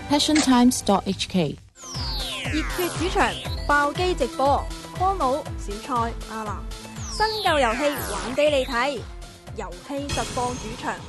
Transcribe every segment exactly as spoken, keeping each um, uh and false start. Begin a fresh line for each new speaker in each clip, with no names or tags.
passion times dot h k。
熱血主場爆機直播，科姆、小蔡、阿南，新舊遊戲玩俾你睇，遊戲實況主場。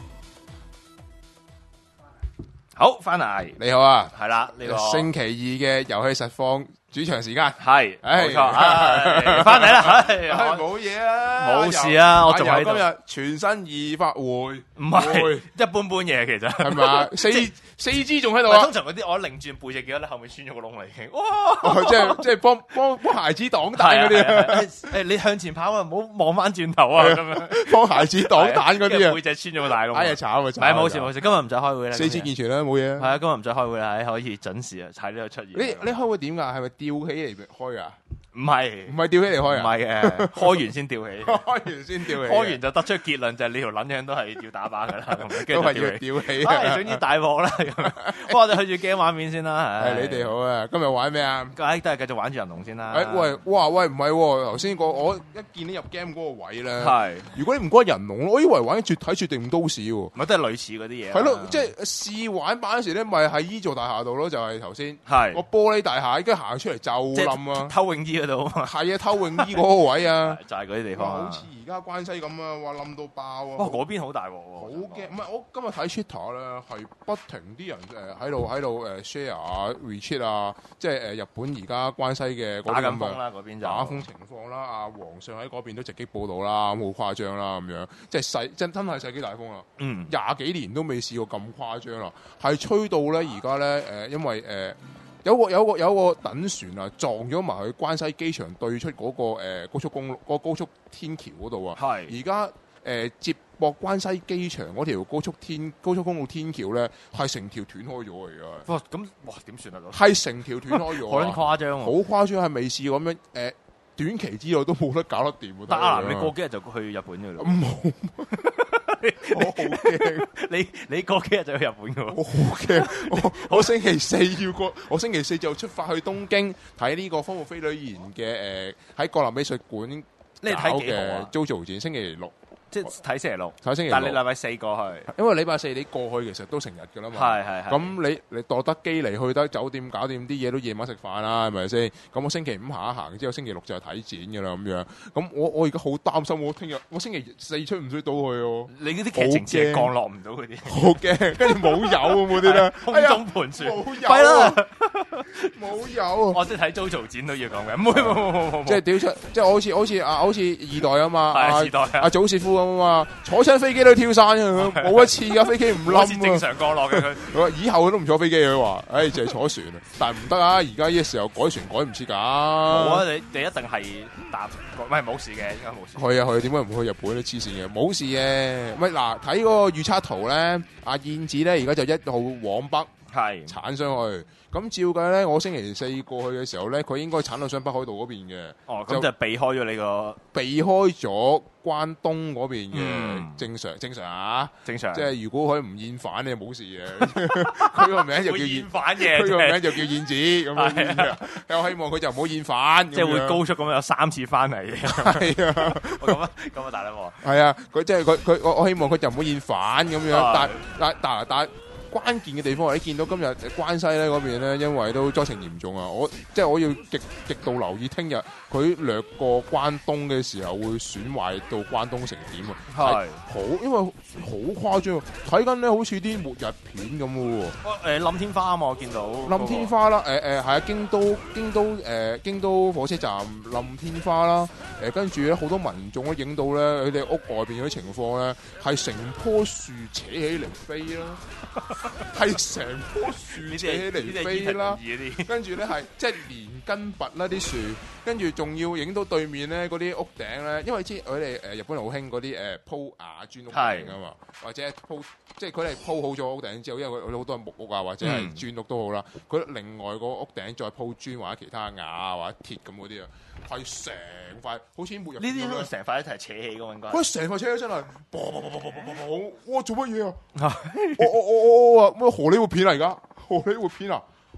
好，翻嚟
你好啊，
係啦，呢個
星期二嘅遊戲實況主場時間
係
唉
冇錯，翻嚟啦，唉
唉冇嘢啊，
冇事啊我仲喺度
今日全身而發回，唔
唔係一般般嘢其實
係嘛？四四支仲喺度
唔係
啊
通！常嗰啲我擰轉背脊見到你後面穿咗個窿啦已經，哇！
哦即係即係幫幫幫孩子擋彈嗰啲啊，
係啊誒你向前跑啊，唔好望翻轉頭啊咁樣，
幫孩子擋彈嗰啲啊！
背脊穿咗個大窿。
哎呀慘啊！
唔係冇事冇事，今日唔使開會啦。
四肢健全啦，冇嘢啊！
係啊，今日唔使開會啦，可以準時啊喺呢度出現。
你你開會點㗎？係咪吊起嚟開啊？
唔係
唔係吊起嚟開
唔
啊？
係嘅，開完先吊起。
開完先吊起，
開完就得出結論就係你條撚樣都係要打靶㗎啦，咁樣跟
都係要
住就吊起。
吊起
唉，
啊！
總之大鑊啦咁樣。不過我哋去住 game 畫面先啦，
係你哋好啊！今日玩咩啊？
唉，都係繼續玩住人龍先啦。
誒喂，哇喂，唔係喎，頭先個我一見你入 game 嗰個位咧，
係，
如果你唔關人龍，我以為玩絕體絕定都市喎。
咪都係類似嗰啲嘢。
係咯，即係試玩版嗰時咧，咪喺依座大廈度咯，就係頭先
係
個玻璃大廈，跟住行出嚟就
即
冧啊！
係偷泳衣嗰度啊嘛，
係啊，偷泳衣嗰個位啊，
就係嗰啲地
哇
方啊
好似。而家關西咁啊，話冧到爆啊！
哇，嗰邊好大鑊
好
喎。
驚，唔係我今日睇 Twitter 咧，係不停啲人誒喺度喺度誒 share 啊、retweet 啊，即係誒日本而家關西嘅嗰
打緊
啲咁嘅
風啦，嗰邊就
打風情況啦，啊皇上喺嗰邊都直擊報導啦，咁好誇張啦咁樣，即係世真真係世紀大風啦，
嗯
廿幾年都未試過咁誇張啦，係吹到咧而家咧誒，因為誒、呃、有個有個有個躉船啊撞咗埋去關西機場對出嗰、個、呃、高速公路嗰、個高速天橋嗰度啊，
係
而家誒接駁關西機場嗰條高速天高速公路天橋咧係成條斷開咗嚟㗎，
哇咁哇點算啊？
係成條斷開咗
好撚
啊，
誇張
好
喎！
誇張係未試過咁樣誒。呃短期之內都冇得搞得掂喎。
得啊！你過幾日就去日本㗎啦。
冇，我好驚，
你你過幾日就去日本㗎喎。
我好驚，我我星期四要過，我星期四就出發去東京睇呢個《荒木飛呂彥》嘅誒喺國立美術館
你
搞
睇幾號啊
嘅 JoJo 展，星期六
即係睇星期六，
睇星期
但係你
六，
禮拜四過去。
因為禮拜四你過去其實都成日㗎啦嘛。
係係係。
咁你你墮得機嚟去得酒店搞掂啲嘢都夜晚食飯啦，係咪先？咁我星期五行一行之後，星期六就係睇展㗎啦咁樣。咁我我而家好擔心，我聽日我星期四出唔出到去喎？
你嗰啲劇情只係降落唔到嗰啲，
好驚，跟住冇油啊嗰啲咧，
空
哎呀
中盤旋，
冇油
係啦
啊，冇油啊！
我即係睇 JoJo 展都要講嘅，唔會冇冇冇冇，
即係屌出，即係我好似好似啊，好似二代啊嘛，
係
阿
時代啊
阿祖士夫咁啊嘛，坐親飛機都跳傘嘅，佢冇一次架飛機唔
好似正
冧啊！
常降落嘅佢。
佢話以後佢都唔坐飛機，佢話，唉，淨係坐船啊！但係唔得啊！而家呢個時候改船改唔切㗎。
冇啊！你你一定係搭，唔係冇事嘅，應該冇事。
去啊去，點解唔去日本咧？黐線嘅，冇事嘅。咪嗱，睇嗰個預測圖咧，阿燕子咧而家就一號往北
係
鏟上去。咁照計咧，我星期四過去嘅時候咧，佢應該鏟到上北海道嗰邊嘅。
哦，咁就避開咗你個
避開咗關東嗰邊嘅，
嗯
正常正常啊！
正常，
即係如果佢唔厭反你冇事嘅，佢個名就叫燕
會厭，反嘅，
佢個
即係
名就叫燕子咁樣。我希望佢就唔好厭反，
即係會高速咁樣有三次翻嚟嘅。
係啊，
咁啊咁啊大啦喎！
係啊，佢即係佢佢我我希望佢就唔好厭反咁樣。
係
但但但但關鍵嘅地方係你見到今日關西咧嗰邊咧，因為都災情嚴重啊！我即係我要極極度留意聽日佢掠過關東嘅時候會損壞到關東成點啊！
係
好，因為好誇張，睇緊咧好似啲末日片咁嘅喎。
誒冧天花啊嘛，我見到
冧天花啦，誒誒係啊，京都京都誒、呃、京都火車站冧天花啦，誒跟住咧好多民眾都影到咧佢哋屋外邊嗰啲情況咧，係成棵樹扯起嚟飛啦，係成棵樹扯起嚟飛啦，跟住咧係即係連根拔啦啲樹，跟住仲要影到對面咧嗰啲屋頂咧，因為知佢哋誒日本人好興嗰啲誒鋪瓦磚屋頂啊嘛，或者鋪即係佢哋鋪好咗屋頂之後，因為佢好多係木屋啊或者係磚屋都好啦，佢、嗯、另外個屋頂再鋪磚或者其他瓦啊或者鐵咁嗰啲啊，係成塊好似冇入
呢啲都成塊一齊扯起㗎應該。
佢成塊車真係，啵啵啵啵啵啵啵，哇做乜嘢啊？我我我我我話咩荷里活片嚟㗎？荷里活片啊！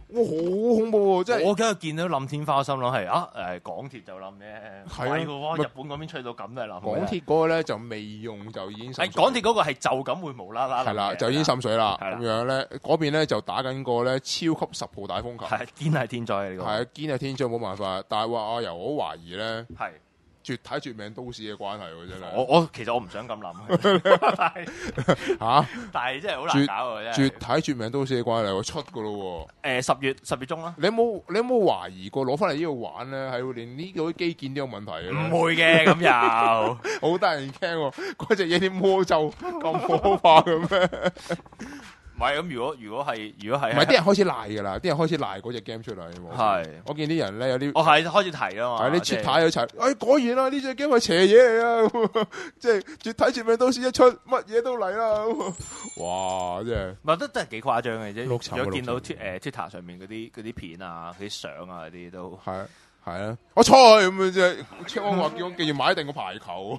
哇，好恐怖喎！即係
我今日見到冧天花，我心諗係啊誒港鐵就冧啫，
係啊
係喎，日本嗰邊吹到咁都係冧。
港鐵嗰個咧就未用就已經滲水。
係港鐵嗰個係就咁會無啦啦。
係啦，就已經滲水啦。
係啦
咁樣咧，嗰邊咧就打緊個咧超級十號大風球。
係堅係天災啊！呢個
係啊，堅係天災冇辦法。但係話阿由我懷疑咧，
係
絕體絕命都市嘅關係喎，真係。
我我其實我唔想咁諗，但係
嚇，
但係真係好難搞喎，真係。
絕體絕命都市嘅關係喎，出噶咯喎。
誒十月十月中啦。
你有冇你有冇懷疑過攞翻嚟呢度玩咧？係會連呢個基建都有問題嘅？
唔會嘅，咁又
好得人驚喎！嗰隻嘢啲魔咒咁可怕嘅咩？
唔係咁，如果如果係如果係，
唔係啲人開始賴㗎啦，啲人開始賴嗰隻 game 出嚟。
係，
我見啲人咧有啲，
我係開始提啊嘛。
係啲出牌一齊，哎果然啦，呢隻 game 係邪嘢嚟啊！即係絕體絕命都市一出，乜嘢都嚟啦！哇！真係，
唔係都真係幾誇張嘅啫。
六層
如果見到 T 誒 Twitter 上面嗰啲嗰啲片啊、嗰啲相啊嗰啲都
係。係啊，我猜咁樣啫。車安話叫我記住買定個排球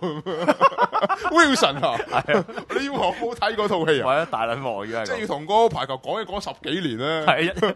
，Wilson 啊，係啊，你要我冇睇嗰套戲啊？
係啊，大撚鑊嘅，
即係要同嗰個排球講一講十幾年咧。
係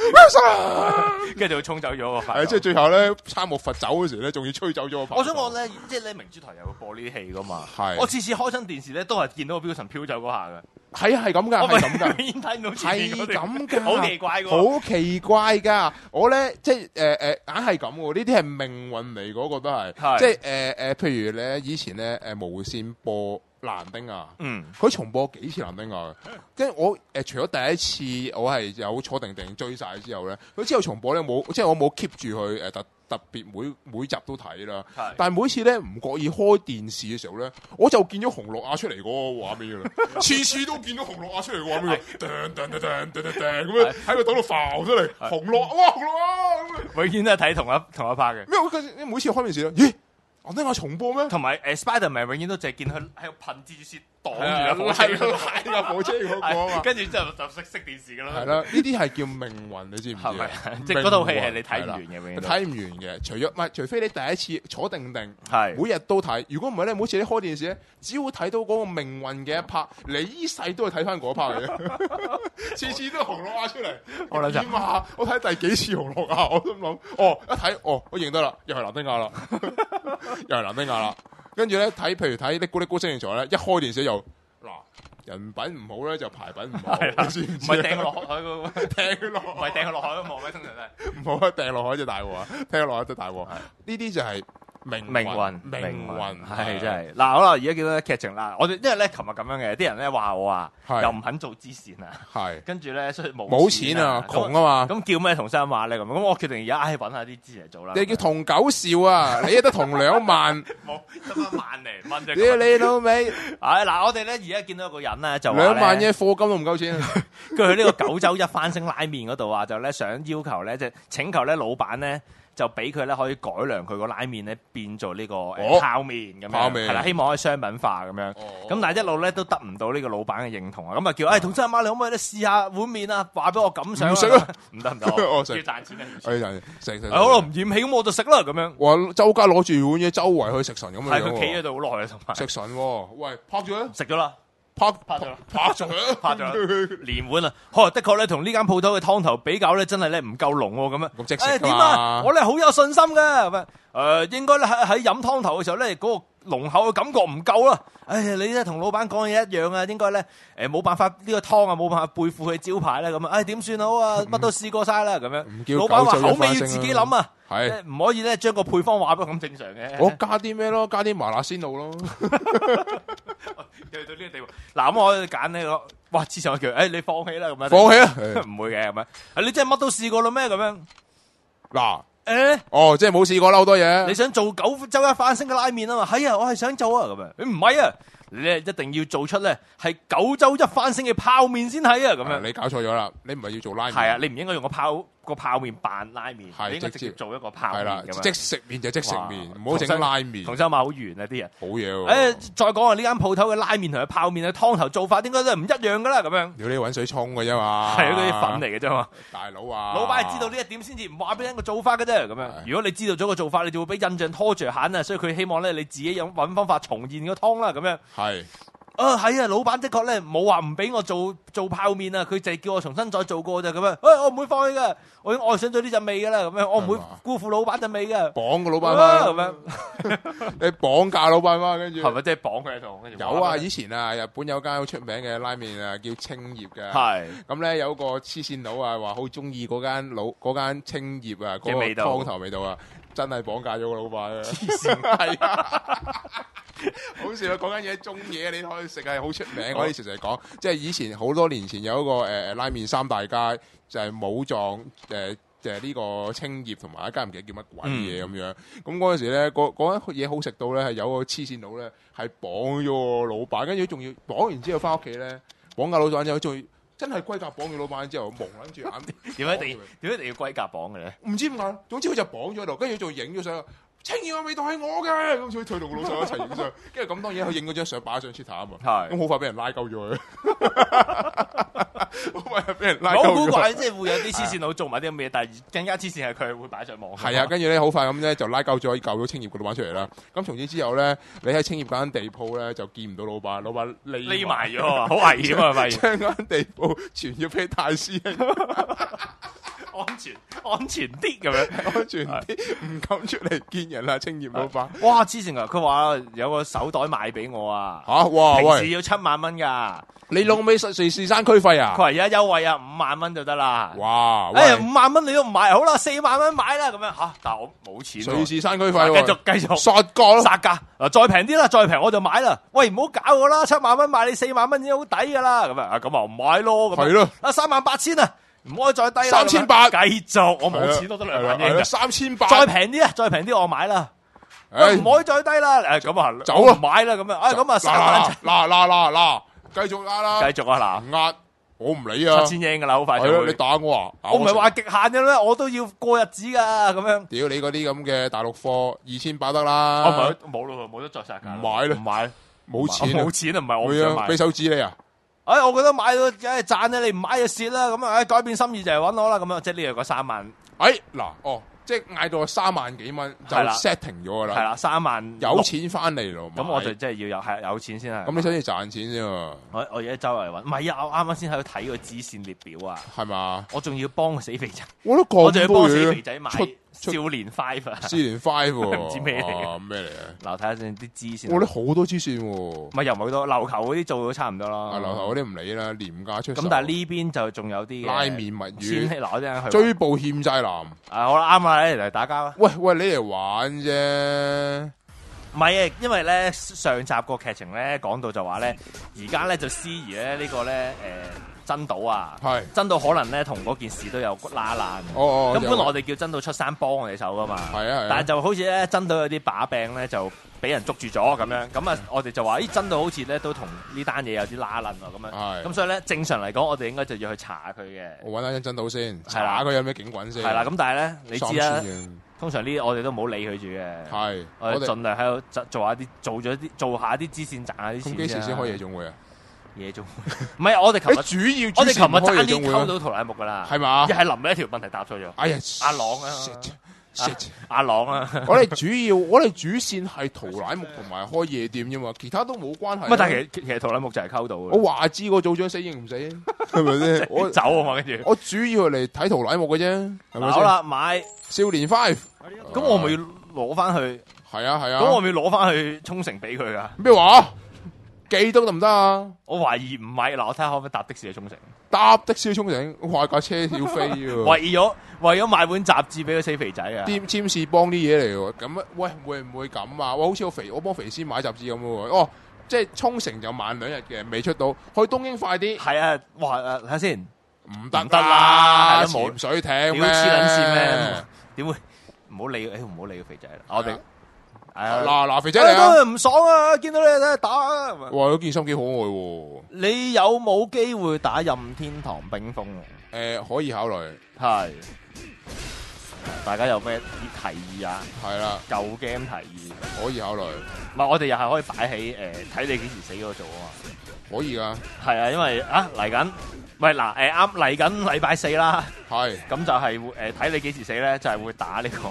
，Wilson，
跟住就會衝走咗個排球。
係即係最後咧，參幕罰走嗰時咧，仲要吹走咗個排球。
我想講咧，即係咧明珠台有播呢啲戲噶嘛。係，我次次開親電視咧，都係見到個 Wilson 飄走嗰下嘅。
係啊，係咁噶，係咁噶，
永遠睇唔到前面嗰段，
係咁噶，
好奇怪噶，
好奇怪噶。我咧即係誒誒，硬係咁喎。呢啲係命運嚟，嗰個都係，即係誒誒，譬如咧以前咧誒無線播蘭丁啊，嗯，佢重播幾次蘭丁啊？跟住我誒，除咗第一次我係有坐定定追晒之後咧，佢之後重播咧冇，即係我冇 keep 住佢誒特特別每每集都睇啦。但係每次咧唔覺意開電視嘅時候咧，我就見咗洪樂亞出嚟嗰個畫面噶啦，次次都見到洪樂亞出嚟個畫面，噔噔噔噔噔噔咁樣喺個島度浮出嚟，洪樂哇洪樂亞，
永遠都係睇同一同一 part 嘅。
咩？我每次開電視咧，咦？我聽下重播咩？
同埋誒 Spiderman 永遠都淨係見佢喺度噴蜘蛛絲擋住
架火車，係架火車嗰個啊嘛。
跟住之後就熄熄電視噶啦。
係啦，呢啲係叫命運，你知唔知啊？
即係嗰套戲係你睇唔完嘅，永遠
睇唔完嘅。除咗唔係，除非你第一次坐定定，
係
每日都睇。如果唔係咧，每次你開電視咧，只會睇到嗰個命運嘅一 part，你依世都係睇翻嗰 part 嘅。次次都係洪樂亞出嚟，我諗點啊？我睇第幾次洪樂亞，我都諗，哦，一睇，哦，我認得啦，又係藍丁亞啦。又係藍丁亞啦，跟住咧睇，譬如睇《嚦咕嚦咕星球》咧，一開電視又嗱，人品唔好咧就牌品唔好，唔
係掟佢落海嗰個，
掟佢落，
唔係掟佢落海嗰幕咩？通常都係
唔好啊，掟落海就大鑊啊，掟落海就大鑊。呢啲就係命
命運，
命運
係真係。嗱，好啦，而家見到劇情啦，我哋因為咧，琴日咁樣嘅，啲人咧話我啊，又唔肯做支線啊，係，跟住咧所以冇
冇錢啊，窮啊嘛，
咁叫咩同聲話咧咁？咁我決定而家唉揾下啲支嚟做啦。
你叫同九兆啊，你得同兩萬，
冇得翻萬零蚊啫。
屌你老味！
唉嗱，我哋咧而家見到一個人咧就
兩萬嘅課金都唔夠錢，
佢去呢個九州一番星拉麵嗰度啊，就咧想要求咧，即係請求咧老闆咧。就俾佢咧可以改良佢個拉麵咧變做呢個誒泡麵咁樣，係啦，希望可以商品化咁樣。咁但係一路咧都得唔到呢個老闆嘅認同啊。咁啊叫誒同親阿媽，你可唔可以咧試下碗麵啊？話俾我感想。唔食啊！唔得唔得，要賺錢啊！
要賺錢，食食。
好啦，唔嫌棄咁我就食啦咁樣。
哇！周街攞住碗嘢，周圍去食神咁樣。
係佢企喺度好耐啊，同埋
食神喎。喂，拍咗啦！
食咗啦。
拍
拍咗，
拍咗，
拍咗，連碗啊！呵，的確咧，同呢間鋪頭嘅湯頭比較咧，真係咧唔夠濃喎，咁樣。
咁即食
點啊？我咧好有信心嘅，咁啊，誒，應該咧喺喺飲湯頭嘅時候咧，嗰個濃厚嘅感覺唔夠啦。哎呀，你咧同老闆講嘢一樣啊，應該咧誒冇辦法呢個湯啊冇辦法背負佢招牌咧，咁啊，唉點算好啊？乜都試過晒啦，咁樣。老闆話口味要自己諗啊，係唔可以咧將個配方話俾咁正常嘅。
我加啲咩咯？加啲麻辣鮮露咯。
去到呢個地步，嗱咁我揀呢個，哇！之前我叫，誒你放棄啦咁樣，
放棄啊，
唔會嘅咁樣，你真係乜都試過啦咩咁樣？
嗱，
誒，
哦，即係冇試過啦好多嘢。
你想做九州一番星嘅拉麵啊嘛？係啊，我係想做啊咁樣，你唔係啊？你咧一定要做出咧係九州一番星嘅泡麵先係啊咁樣。
你搞錯咗啦，你唔係要做拉麵。
係啊，你唔應該用個泡個泡麵扮拉麵，你應該直接做一個泡麵咁樣。
即食麵就即食麵，唔好整拉麵。
同心馬好圓啊啲人。好
嘢喎。
誒，再講下呢間鋪頭嘅拉麵同佢泡麵嘅湯頭做法，應該都係唔一樣噶啦咁樣。
要你揾水沖嘅啫嘛。
係啊，嗰啲粉嚟嘅啫嘛。
大佬啊！
老闆係知道呢一點先至唔話俾你個做法嘅啫咁樣。如果你知道咗個做法，你就會俾印象拖住閒啊，所以佢希望咧你自己有揾方法重現個湯啦咁樣。
係。
啊係啊，老闆的確咧冇話唔俾我做做泡麵啊，佢就係叫我重新再做過啫咁樣。誒、哎，我唔會放棄噶，我已經愛上咗呢陣味噶啦，咁樣我唔會辜負老闆陣味噶。
綁個老闆媽
咁樣，
你綁架老闆媽，跟住
係咪即係綁佢喺度？
有啊，以前啊，日本有間好出名嘅拉麵啊，叫青葉嘅。
係
咁咧，有個黐線佬啊，話好中意嗰間老嗰間青葉啊，嗰個
味道
湯頭味道啊，真係綁架咗個老闆啊！黐線係啊！好笑啊！嗰間嘢中嘢，你可以食係好出名。我以前成日講，即係以前好多年前有一個誒、呃、拉麵三大街，就係、是、武藏誒誒呢個青葉同埋一間唔記得叫乜鬼嘢咁樣。咁嗰陣時咧，嗰嗰間嘢好食到咧，係有個黐線佬咧係綁咗個老闆，跟住仲要綁完之後翻屋企咧，綁架老闆之後仲要真係龜甲綁住老闆之後，蒙撚住眼。
點解一定點解一定要龜甲綁嘅咧？
唔知點解，總之佢就綁咗喺度，跟住仲影咗相。青葉嘅味道係我嘅，咁所以佢同老細一齊影相，跟住咁當然佢影嗰張相擺上 Twitter 啊嘛，咁好快俾人拉鳩咗佢，好快俾人拉鳩咗。
好古怪，即係會有啲黐線佬做埋啲咁嘅嘢，但係更加黐線係佢會擺上網。
係啊，跟住咧好快咁咧就拉鳩咗，救咗青葉個老闆出嚟啦。咁從此之後咧，你喺青葉間地鋪咧就見唔到老闆，老闆匿
埋咗，好危險啊！咪
將間地鋪傳咗俾大師兄。
安全安全啲咁樣，
安全啲，唔敢出嚟見人啦，青葉老闆。
哇！之前啊，佢話有個手袋賣俾我啊，
吓哇！
平時要七萬蚊噶，
你弄尾瑞士山區費啊？
佢話而家優惠啊，五萬蚊就得啦。
哇！
哎五萬蚊你都唔買，好啦，四萬蚊買啦咁樣吓，但係我冇錢。
瑞士山區費，
繼續繼續
殺價咯，
殺價嗱，再平啲啦，再平我就買啦。喂，唔好搞我啦，七萬蚊買你四萬蚊已經好抵噶啦，咁啊咁啊唔買咯，咁係咯，啊三萬八千啊！唔可以再低啦，
三千八，
繼續，我冇錢都得兩萬英嘅，
三千八，
再平啲啊，再平啲我買啦，唔可以再低啦，誒咁啊，
走啦，
買啦咁樣，啊咁啊三萬，
嗱嗱嗱嗱，繼續壓啦，
繼續啊嗱，
壓，我唔理啊，
七千英噶啦，好快就會，
你打我啊，
我唔係話極限嘅咩，我都要過日子噶，咁樣，
屌你嗰啲咁嘅大陸貨，二千八得啦，
我唔係冇咯，冇得再殺價，
唔買啦，
唔買，
冇錢，
冇錢啊，唔係我想買，
俾手指你啊！
哎，我覺得買到梗係賺啦，你唔買就蝕啦，咁啊，改變心意就係揾我啦，咁樣，即係呢個個三萬。
哎，嗱，哦，即係嗌到三萬幾蚊就 setting 咗噶啦，
係啦，三萬
有錢翻嚟咯，
咁我就真係要有係有錢先係。
咁你想要賺錢先喎？
我我而家周圍揾，唔係啊，我啱啱先喺度睇個支線列表啊，
係嘛？
我仲要幫個死肥仔，
我都講
我仲要幫死肥仔買少年 five 啊，
少年 five
唔知咩嚟
嘅，咩嚟啊？
嗱，睇下先啲支線，
我哋好多支線喎，
唔係又唔係好多，琉球嗰啲做到差唔多啦，
啊，琉球嗰啲唔理啦，廉價出。
咁但係呢邊就仲有啲
拉麵物語，
嗱我陣去
追捕欠債男，
啊好啦啱啦，嚟打交啦。
喂喂，你嚟玩啫。
唔係啊，因為咧上集個劇情咧講到就話咧，而家咧就司儀咧呢個咧誒真島啊，
係
真島可能咧同嗰件事都有拉爛。
哦哦，
咁本來我哋叫真島出山幫我哋手噶嘛，
係啊係啊，
但係就好似咧真島有啲把柄咧就俾人捉住咗咁樣，咁啊我哋就話咦真島好似咧都同呢單嘢有啲拉爛喎咁樣，
係
咁所以咧正常嚟講我哋應該就要去查佢嘅。
我揾下真島先，
係啦，
查佢有咩警棍先。
係啦，咁但係咧你知啦。通常呢啲我哋都唔好理佢住嘅，
係
我哋盡量喺度做下啲做咗啲做下啲支線賺下啲錢。
咁幾時先開夜總會啊？
夜總會唔係我哋琴日
主要
我哋琴日爭啲溝到圖拉木噶啦，
係嘛？
一係臨尾一條問題答錯咗。
哎呀，
阿朗啊，阿朗啊，
我哋主要我哋主線係圖拉木同埋開夜店啫嘛，其他都冇關係。
唔係，但係其實其實圖拉木就係溝到嘅。
我話知個組長死認唔死，係咪先？我
走啊嘛，跟住
我主要嚟睇圖拉木嘅啫，係咪先？
好啦，買
少年 five，
咁我咪要攞翻去？
係啊係啊，
咁我咪要攞翻去沖繩俾佢噶？
咩話？寄得唔得啊？
我懷疑唔係，嗱，我睇下可唔可以搭的士去沖繩？
搭的士去沖繩，哇架車要飛喎！
為咗為咗買本雜誌俾個死肥仔啊！
啲占士幫啲嘢嚟喎，咁啊喂會唔會咁啊？哇好似我肥我幫肥師買雜誌咁喎，哦即係沖繩就慢兩日嘅，未出到去東京快啲。
係啊，哇誒睇下先，
唔得
得啦，
潛水艇
咩？黐撚線咩？點會唔好理？誒唔好理個肥仔啦，我哋。
嗱嗱，肥仔嚟啊！
唔爽啊！見到你睇打啊！
哇，嗰件衫幾可愛喎！
你有冇機會打任天堂冰封？
誒，可以考慮。
係，大家有咩提議啊？
係啦，
舊 game 提議
可以考慮。
唔係，我哋又係可以擺喺誒睇你幾時死嗰度做啊嘛。
可以噶。
係啊，因為啊嚟緊，唔係嗱誒啱嚟緊禮拜四啦。
係。
咁就係會誒睇你幾時死咧，就係會打呢個。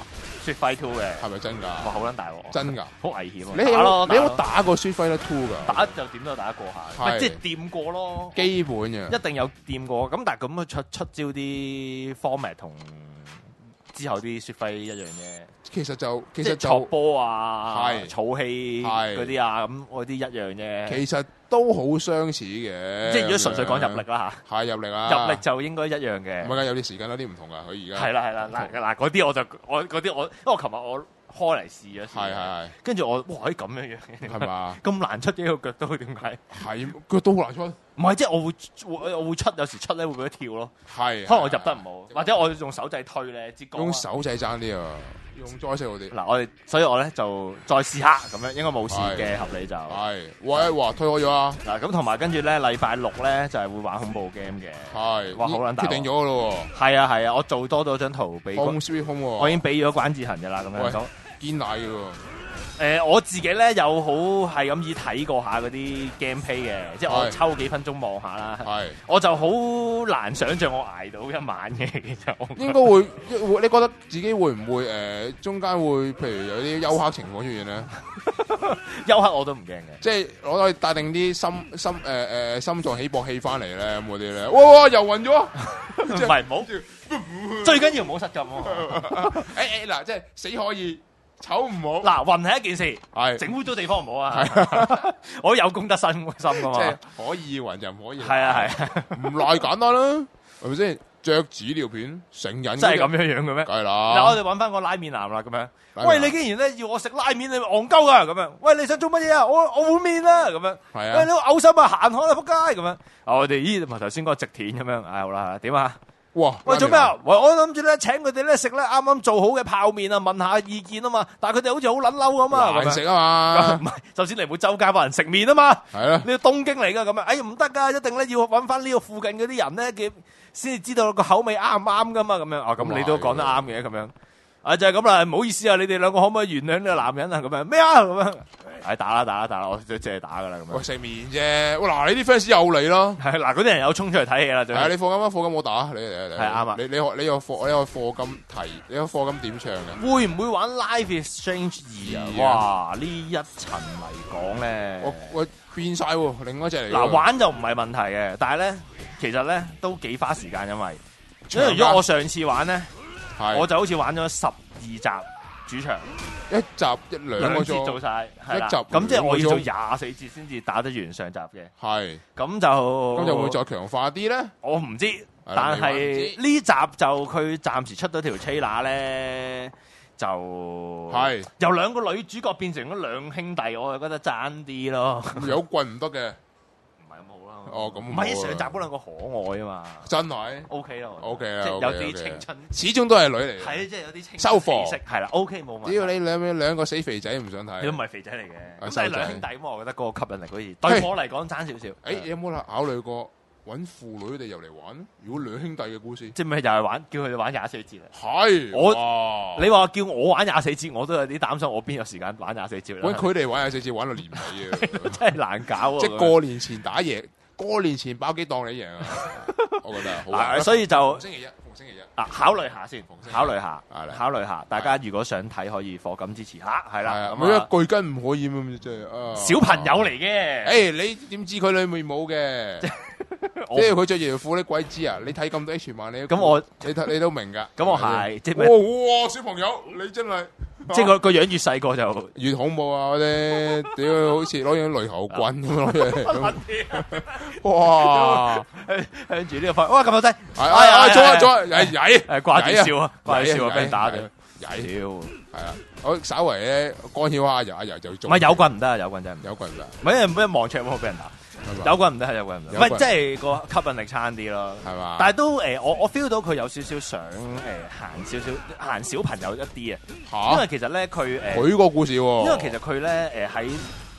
雪輝 two 嘅，
係咪真㗎？
哇，好撚大喎！
真㗎，
好危險啊！
你有你有冇打過雪輝 two 㗎？
打就點都打得過下，咪即係掂過咯。
基本嘅，
一定有掂過。咁但係咁出出招啲 format 同之後啲雪輝一樣嘅。
其實就其實
就波啊，
係
草氣嗰啲啊，咁嗰啲一樣啫。
其實都好相似嘅。
即係如果純粹講入力啦嚇，
係入力啊，
入力就應該一樣嘅。
唔係㗎，有啲時間有啲唔同㗎。佢而家
係啦係啦，嗱嗱嗰啲我就我嗰啲我，因為我琴日我開嚟試咗試，
係係係，
跟住我哇可以咁樣樣嘅，
係嘛？
咁難出嘅個腳刀點解？
係腳刀好難出。
唔係，即係我會我會出，有時出咧會俾佢跳咯。
係，
可能我入得唔好，或者我用手掣推咧，支桿。
用手掣爭啲啊！用栽式好啲。
嗱，我哋所以我咧就再試下咁樣，應該冇事嘅，合理就。
係，喂，哇，推開咗啊！
嗱，咁同埋跟住咧，禮拜六咧就係會玩恐怖 game 嘅。
係，
哇，好撚大！
決定咗㗎咯喎。係
啊係啊，我做多咗張圖俾。
Home Sweet Home 喎。
我已經俾咗關智恒嘅啦，咁樣。
堅奶嘅喎。
誒、呃、我自己咧有好係咁意睇過下嗰啲 gameplay 嘅，即係我抽幾分鐘望下啦。係，我就好難想像我捱到一晚嘅，其實我
應該會會，你覺得自己會唔會誒、呃、中間會譬如有啲休克情況出現咧？
休克我都唔驚嘅，
即係我可以帶定啲心心誒誒、呃、心臟起搏器翻嚟咧，咁嗰啲咧，哇哇遊暈咗，
唔係唔好，最緊要唔好失禁喎。
誒誒嗱，即係死可以。醜唔好
嗱，暈係一件事，
係
整污糟地方唔好啊！我有公德心心噶嘛，
即係可以暈就唔可以。
係啊係，
唔賴簡單啦，係咪先？着紙尿片成癮，
真係咁樣樣嘅咩？
梗係啦。
嗱，我哋揾翻個拉麵男啦，咁樣。喂，你竟然咧要我食拉麵，你戇鳩啊？咁樣。喂，你想做乜嘢啊？我我碗麵啦，咁樣。係啊。喂，你好嘔心啊，行開啦，仆街咁樣。啊，我哋咦，咪頭先嗰個直田咁樣。唉，好啦，點啊？哇！喂，做咩啊？我我諗住咧請佢哋咧食咧啱啱做好嘅泡麵啊，問下意見啊嘛。但係佢哋好似好撚嬲咁啊，
難食啊嘛。
唔係，首先你唔會周街幫人食麵啊嘛。
係啊，
你要東京嚟噶咁樣。哎，唔得噶，一定咧要揾翻呢個附近嗰啲人咧嘅，先至知道個口味啱唔啱噶嘛。咁樣啊，咁你都講得啱嘅咁樣。啊，就係咁啦，唔好意思啊，你哋兩個可唔可以原諒呢個男人啊？咁樣咩啊？咁樣。係打啦打啦打啦，我都淨係打噶啦咁樣。喂，
食麵啫。喂，嗱，你啲 fans 又嚟咯。係
嗱，嗰啲人有衝出嚟睇戲啦。係
啊，你課金啊，課金我打。你嚟嚟。係啱啊。你你學你有課你有課金提，你有課金點唱嘅？
會唔會玩 Life is Strange 二啊？哇！呢一層嚟講咧，
我我變晒喎，另外一隻嚟。
嗱，玩就唔係問題嘅，但係咧，其實咧都幾花時間，因為因為如果我上次玩咧，我就好似玩咗十二集。主場
一集一兩個鐘
做晒，
一集
咁即係我要做廿四節先至打得完上集嘅。係咁就
咁就會再強化啲咧。
我唔知，但係呢集就佢暫時出到條 trailer 咧，就係由兩個女主角變成咗兩兄弟，我就覺得爭啲咯。
有棍唔得嘅。哦，咁
唔係上集嗰兩個可愛啊嘛，
真係
O K 咯
，O K 啦，
即係有啲青春，
始終都係女嚟嘅，
係即係有啲青春
收貨
係啦 ，O K 冇問題。
只要你兩兩個死肥仔唔想睇，
你都唔係肥仔嚟嘅，咁係兩兄弟咁，我覺得嗰個吸引力好似對我嚟講爭少少。誒，
你有冇考慮過揾父女哋入嚟玩？如果兩兄弟嘅故事，
即係咪又係玩叫佢哋玩廿四節啊？
係
我你話叫我玩廿四節，我都有啲擔心，我邊有時間玩廿四節？
揾佢哋玩廿四節玩到年尾啊，
真係難搞。
即係過年前打贏。過年前包機當你贏啊！我覺得好玩，
所以就
星期一，逢星期一
啊，考慮下先，考慮下，考慮下。大家如果想睇，可以課金支持下，係啦。
每一句根唔可以咁，即係啊！
小朋友嚟嘅，
誒，你點知佢裏面冇嘅？即係佢着熱褲，你鬼知啊！你睇咁多 H 漫，你咁我你睇你都明噶。
咁我係即係咩？
哇！小朋友，你真係〜
即係個個樣越細個就
越恐怖啊！嗰啲屌好似攞樣雷猴棍咁樣，哇！
向住呢個方，哇咁好低，
係係左啊左啊，曳曳，
係掛住笑啊，掛住笑啊，俾人打嘅，
曳屌係啊！我稍微咧干擾下遊一遊就中，
唔係有棍唔得啊，有棍真係
有棍唔得，
唔係因為望桌冇俾人打。有棍唔得，係有棍唔得，唔係即係個吸引力差啲咯，係嘛？但係都誒，我我 feel 到佢有少少想誒行少少行小朋友一啲啊，因為其實咧佢誒
佢個故事喎，
因為其實佢咧誒喺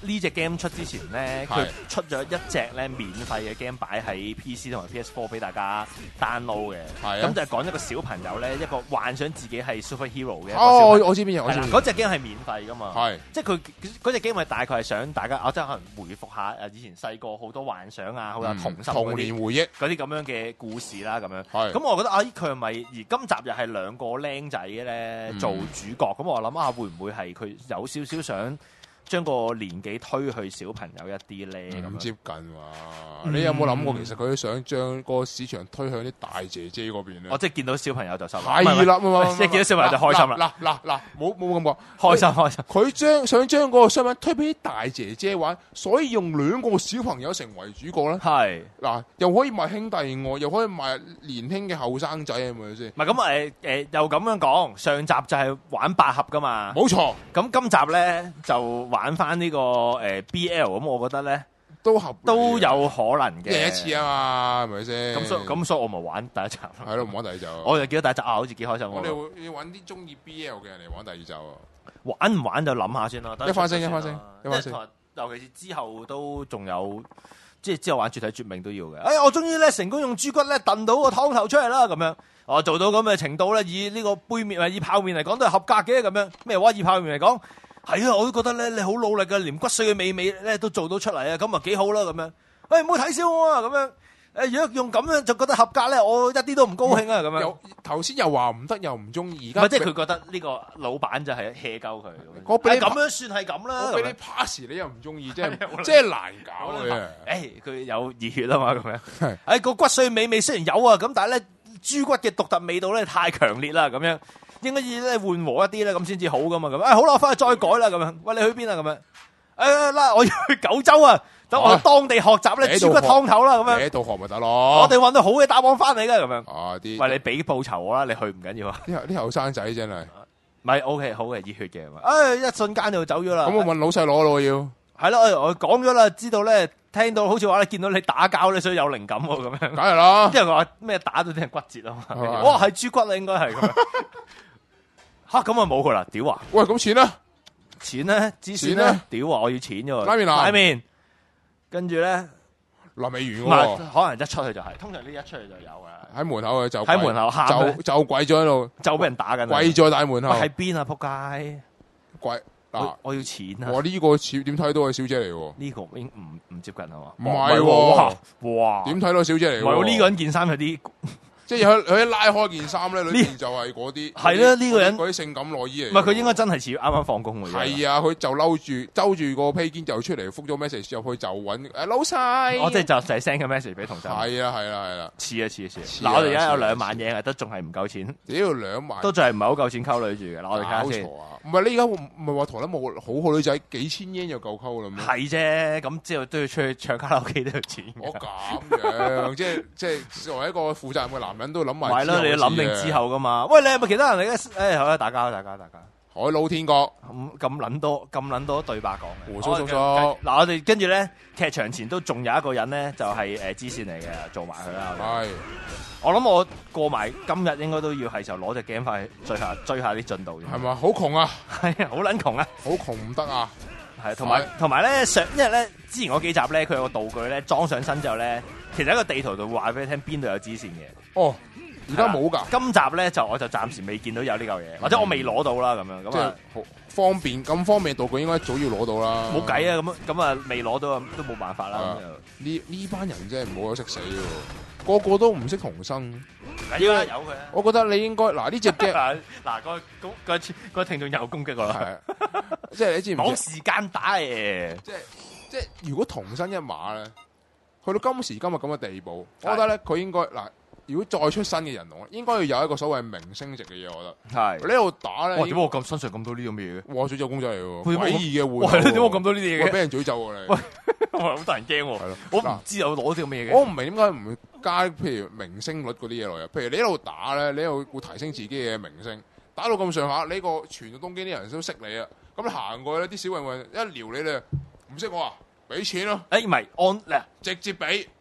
呢隻 game 出之前咧，佢出咗一隻咧免費嘅 game 擺喺 P C 同埋 P S 四俾大家 download 嘅。咁就係講一個小朋友咧，一個幻想自己係 superhero 嘅。
哦，我我知邊樣，我知。
嗰隻 game 係免費噶嘛？
係，
即係佢嗰隻 game 係大概係想大家，我即係可能回復下誒以前細個好多幻想啊，好有童心
童年回憶
嗰啲咁樣嘅故事啦，咁樣。
係。
咁我覺得啊，佢係咪而今集又係兩個僆仔咧做主角？咁我諗啊，會唔會係佢有少少想將個年紀推去小朋友一啲咧？
咁接近喎，你有冇諗過其實佢想將個市場推向啲大姐姐嗰邊咧？
我即係見到小朋友就收，
係啦，
即係見到小朋友就開心啦。
嗱嗱嗱，冇冇咁講，
開心開心。
佢將想將嗰個商品推俾啲大姐姐玩，所以用兩個小朋友成為主角咧。
係
嗱，又可以賣兄弟愛，又可以賣年輕嘅後生仔，係咪先？
唔係咁誒誒，又咁樣講，上集就係玩百合噶嘛。
冇錯。
咁今集咧就玩翻呢個誒 B L，咁我覺得咧
都合
都有可能嘅。
第一次啊嘛，係咪先？
咁所咁所以我咪玩第一集。
係咯，唔玩第二集。
我就見到第一集啊，好似幾開心。
我哋會要揾啲中意 B L 嘅人嚟玩第二集啊。
玩唔玩就諗下先啦。
一翻聲，一翻聲，一翻聲。
尤其是之後都仲有，即係之後玩絕體絕命都要嘅。哎呀，我終於咧成功用豬骨咧燉到個湯頭出嚟啦，咁樣。我做到咁嘅程度咧，以呢個杯麵啊，以泡麵嚟講都係合格嘅咁樣。咩話？以泡麵嚟講，係啊，我都覺得咧你好努力嘅，連骨髓嘅美味咧都做到出嚟啊，咁啊幾好啦咁樣。喂，唔好睇小我啊咁樣。誒，如果用咁樣就覺得合格咧，我一啲都唔高興啊咁樣。
頭先又話唔得，又唔中意，
而家即係佢覺得呢個老闆就係 hea 鳩佢。
我俾你
咁樣算係咁啦。
我俾你 pass，你又唔中意，即係即係難搞嘅。
誒，佢有熱血啊嘛，咁樣。係。誒，個骨髓美味雖然有啊，咁但係咧豬骨嘅獨特味道咧太強烈啦，咁樣應該要咧緩和一啲咧，咁先至好噶嘛，咁。誒，好啦，我翻去再改啦，咁樣。喂，你去邊啊？咁樣。誒，嗱，我要去九州啊！等我去當地學習咧豬骨湯頭啦，咁樣。
喺度學咪得咯。
我哋揾到好嘅答案翻嚟噶，咁樣。
啊啲。
喂，你俾報酬我啦，你去唔緊要啊。
啲啲後生仔真係。
咪 OK 好嘅，熱血嘅。誒，一瞬間就走咗啦。
咁我問老細攞咯，要。
係咯，我講咗啦，知道咧，聽到好似話咧，見到你打交咧，所以有靈感喎，咁樣。梗
係啦。啲
人話咩打到啲人骨折啊嘛。哇，係豬骨啦，應該係咁樣。吓，咁啊冇佢啦，屌啊！
喂，咁錢咧？
錢咧？支錢咧？屌啊！我要錢啫喎。拉麵拉麵。跟住咧，
立未完喎。
可能一出去就係，通常呢一出去就有嘅。
喺門口就
喺門口喊
就就跪咗喺度，
就俾人打緊。
跪在大門口。
喺邊啊？仆街！
跪嗱，
我要錢啊！
我呢個似點睇到係小姐嚟喎？
呢個應唔唔接近係嘛？
唔係喎，
哇！
點睇到小姐嚟？
唔係喎，呢個人件衫有啲。
即係佢佢一拉開件衫咧，裏面就係嗰啲
係啦，呢個人
嗰啲性感內衣嚟。
唔係佢應該真係似啱啱放工嘅。
係啊，佢就嬲住周住個披肩就出嚟，覆咗 message 入去就揾誒老細。
我即係就就係 send 個 message 俾同事。
係啊係啦係啦，
似啊似啊似。嗱，我哋而家有兩萬嘢，都仲係唔夠錢。
屌兩萬，
都仲係唔係好夠錢溝女住嘅。嗱，我哋睇下先。
唔係你而家唔係話台得冇好好女仔，幾千円就夠溝啦咩？
係啫，咁之後都要出去唱卡拉 OK 都要錢。
我咁樣，即係即係作為一個負責任嘅男人，都諗埋。
係咯，你要諗定之後噶嘛？喂，你係咪其他人嚟嘅？誒，好啦，大家大家大家。
海撈天國
咁咁撚多咁撚多對白講嘅。
胡叔叔叔。
嗱，我哋跟住咧，劇場前都仲有一個人咧，就係誒支線嚟嘅，做埋佢啦。係。我諗我過埋今日應該都要係就攞隻 game 翻去追下追下啲進度。
係嘛？好窮啊！
係啊，好撚窮啊！
好窮唔得啊！
係，同埋同埋咧上，因為咧之前嗰幾集咧，佢有個道具咧裝上身之後咧，其實喺個地圖度會話俾你聽邊度有支線嘅。
哦，而家冇㗎。
今集咧就我就暫時未見到有呢嚿嘢，或者我未攞到啦咁樣。咁啊，
好方便咁方便道具應該早要攞到啦。
冇計啊！咁咁啊未攞到都冇辦法啦。
呢呢班人真係唔好有識死喎，個個都唔識同生。
係啊，有佢啊！
我覺得你應該嗱呢隻 game
嗱個個個個聽眾又攻擊我啦。
即係你知唔知？
冇時間打嘅。
即係即係如果同生一馬咧，去到今時今日咁嘅地步，我覺得咧佢應該嗱，如果再出新嘅人龍，應該要有一個所謂明星值嘅嘢，我覺得係你喺度打咧。
哇！點解我咁身上咁多呢咁嘅嘢嘅？
哇！詛咒公仔嚟喎，
詭
異嘅玩。
哇！點解我咁多呢啲嘢嘅？
俾人詛咒喎你。
喂，我好得人驚喎。係咯，我唔知有攞啲咁嘅嘢嘅。
我唔明點解唔會加譬如明星率嗰啲嘢落去。譬如你喺度打咧，你喺度會提升自己嘅明星。打到咁上下，呢個全個東京啲人都識你啊！咁你行過去咧，啲小混混一撩你咧，唔識我啊，俾錢咯！
誒唔係按嗱，
直接俾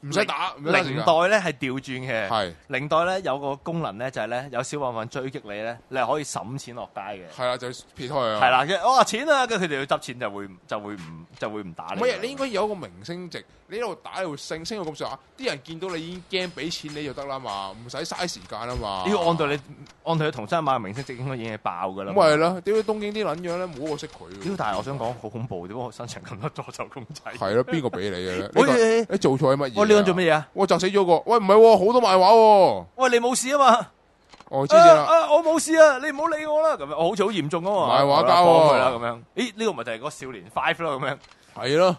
唔使打。
零代咧係調轉嘅，
係
零代咧有個功能咧就係咧有小混混追擊你咧，你係可以審錢落街嘅。
係啦，就撇開啊。
係啦，嘅我話錢啊，跟住佢哋要執錢就會就會唔就會唔打你。
唔係，你應該有一個明星值，你一路打一路升，升到咁上下，啲人見到你已經驚俾錢你就得啦嘛，唔使嘥時間啊嘛。
要按道你按佢同山馬嘅明星值應該已經係爆噶啦。
咁咪係咯，屌東京啲撚樣咧，冇個識佢。
屌，但係我想講好恐怖，點解我身長咁多助手公仔？
係咯，邊個俾你嘅咧？
你
你做錯乜嘢？
喂，呢個做乜嘢啊？
我砸死咗個。喂，唔係，好多漫畫喎。
喂，你冇事啊嘛？
哦，知啦。
啊，我冇事啊，你唔好理我啦。咁樣，我好似好嚴重啊嘛。
漫畫家喎。
啦，咁樣。咦，呢個咪就係嗰少年 Five 咯，咁樣。
係咯。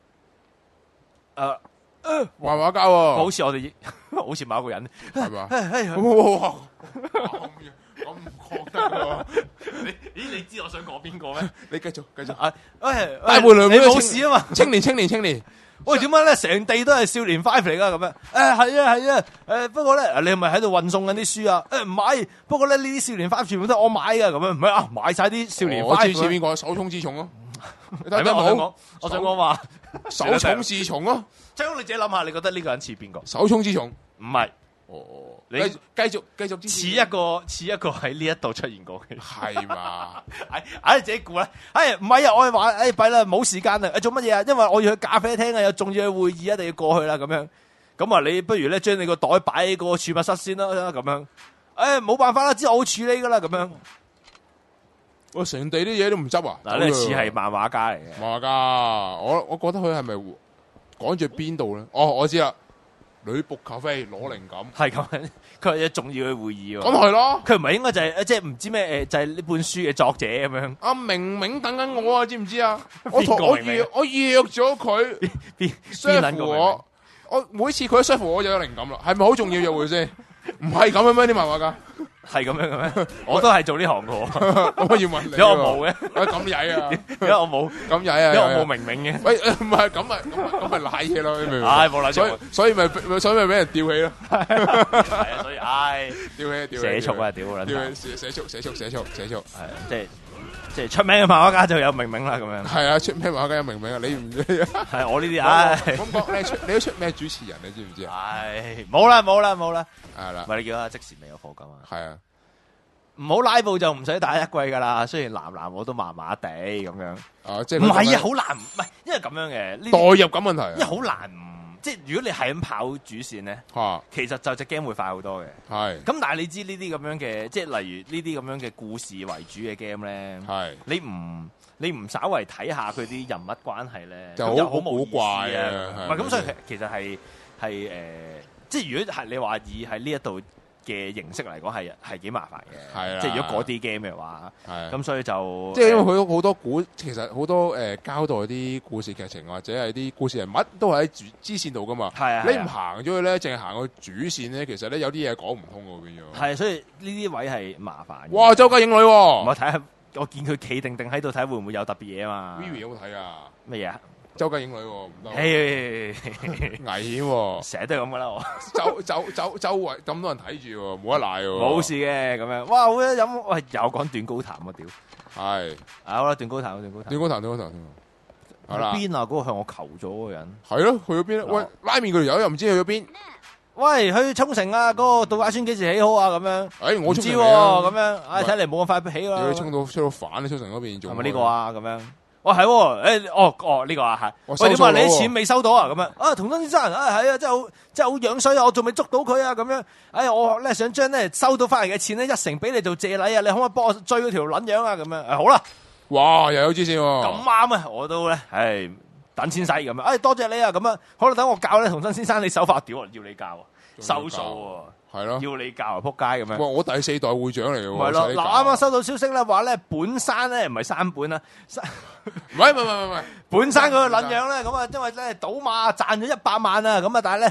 誒，
漫畫家喎。
好似我哋，好似某一個人。
係嘛？
哇！
我唔覺得喎。
你咦？你知我想講邊個咩？
你繼續繼續。
啊，喂，
大門良
你冇事啊嘛？
青年青年青年。
喂，點解咧？成地都係少年 Five 嚟噶咁樣？誒，係啊係啊。誒，不過咧，你係咪喺度運送緊啲書啊？誒，唔係。不過咧，呢啲少年 Five 全部都係我買噶，咁樣唔係啊？買晒啲少年 Five。
我知知邊個？手塚治虫咯。
你睇我想講，我想講話
手塚治虫咯。
張，你自己諗下，你覺得呢個人似邊個？
手塚治虫
唔係。
哦，
你
繼續繼續
似一個似一個喺呢一度出現過嘅，
係嘛？
唉，唉，自己估啦。唉，唔係啊，我係話，唉，弊啦，冇時間啊。誒，做乜嘢啊？因為我要去咖啡廳啊，有重要嘅會議，一定要過去啦。咁樣，咁啊，你不如咧將你個袋擺喺個儲物室先啦。咁樣，誒，冇辦法啦，之後我會處理噶啦。咁樣，
我成地啲嘢都唔執啊！
嗱，呢似係漫畫家嚟嘅。
漫畫家，我我覺得佢係咪趕住邊度咧？哦，我知啦。女僕咖啡攞靈感，
係咁，佢係重要嘅會議喎。
咁係咯，
佢唔係應該就係即係唔知咩誒，就係呢本書嘅作者咁樣。
阿明明等緊我啊，知唔知啊？我
邊個
我
明明
約我約咗佢，
邊邊
serve 我，我每次佢一 serve 我就有靈感啦。係咪好重要約會先？唔係咁嘅咩？啲漫畫家
係咁樣嘅咩？我都係做呢行嘅，
我要問你，
因為我冇嘅，
咁曳啊！
因為我冇
咁曳啊！
因為我冇明明嘅。
喂，唔係咁咪咁咪咁咪賴嘢咯，你明唔明？
唉，冇賴
所以所以咪所以咪俾人吊起咯。
係啊，所以唉，
吊起吊起。
寫速啊，屌啦！
吊起寫速寫速寫速寫速。
係即係即係出名嘅漫畫家就有明明啦，咁樣。
係啊，出名漫畫家有明明啊，你唔知啊？
係我呢啲唉。
咁講，你出你都出咩主持人？你知唔知啊？
唉，冇啦冇啦冇啦。
係啦，
咪你叫啊，即時未有課金啊。
係啊。
唔好拉布就唔使打一季噶啦，雖然男男我都麻麻地咁樣。
啊，即係
唔係啊，好難，唔係，因為咁樣嘅
代入感問題。
因為好難，即係如果你係咁跑主線咧，
啊，
其實就隻 game 會快好多嘅。
係。
咁但係你知呢啲咁樣嘅，即係例如呢啲咁樣嘅故事為主嘅 game 咧，
係。你
唔你唔稍為睇下佢啲人物關係咧，
就好好冇怪啊。
唔係咁，所以其實係係誒，即係如果係你話以喺呢一度嘅形式嚟講係係幾麻煩嘅，
係啦。即
係如果嗰啲 game 嘅話，係咁，所以就
即係因為佢好多古，其實好多誒交代啲故事劇情或者係啲故事人物都係喺主支線度噶嘛。係啊，你唔行咗去咧，淨係行個主線咧，其實咧有啲嘢講唔通嘅變咗。係，所以呢啲位係麻煩。哇，周家影女，我睇下，我見佢企定定喺度睇會唔會有特別嘢啊嘛。Vivi 有冇睇啊？乜嘢啊？周家影女唔得，危險，成日都係咁噶啦，我周周周周圍咁多人睇住，冇得賴喎，冇事嘅咁樣。哇，好啊，飲喂又講斷高談啊屌，係啊好啦，斷高談，斷高談，斷高談，斷高談，好啦，邊啊？嗰個向我求咗嗰個人，係咯，去咗邊？喂，拉麵嗰條友又唔知去咗邊？喂，去沖繩啊！嗰個渡假村幾時起好啊？咁樣，誒，我唔知喎，咁樣，唉，睇嚟冇咁快起啦。你沖到沖到反啊！沖繩嗰邊做係咪呢個啊？咁樣。哦係，誒，哦哦呢個啊係，喂點解你啲錢未收到啊？咁樣啊，童真先生啊係啊，真係好真係好樣衰啊！我仲未捉到佢啊！咁樣，哎我咧想將咧收到翻嚟嘅錢咧一成俾你做謝禮啊！你可唔可以幫我追嗰條撚樣啊？咁樣，誒好啦，哇又有支線喎，咁啱啊！我都咧，唉等錢使咁樣，誒多謝你啊！咁樣，好啦，等我教咧童真先生你手法屌啊，要你教啊，收數喎。係咯，要你教啊，扑街咁樣。哇，我第四代會長嚟嘅喎。係咯，嗱，啱啱收到消息咧，話咧本山咧唔係山本啊，唔係唔係唔係唔係，本山嗰個撚樣咧，咁啊，因為咧賭馬賺咗一百萬啊，咁啊，但係咧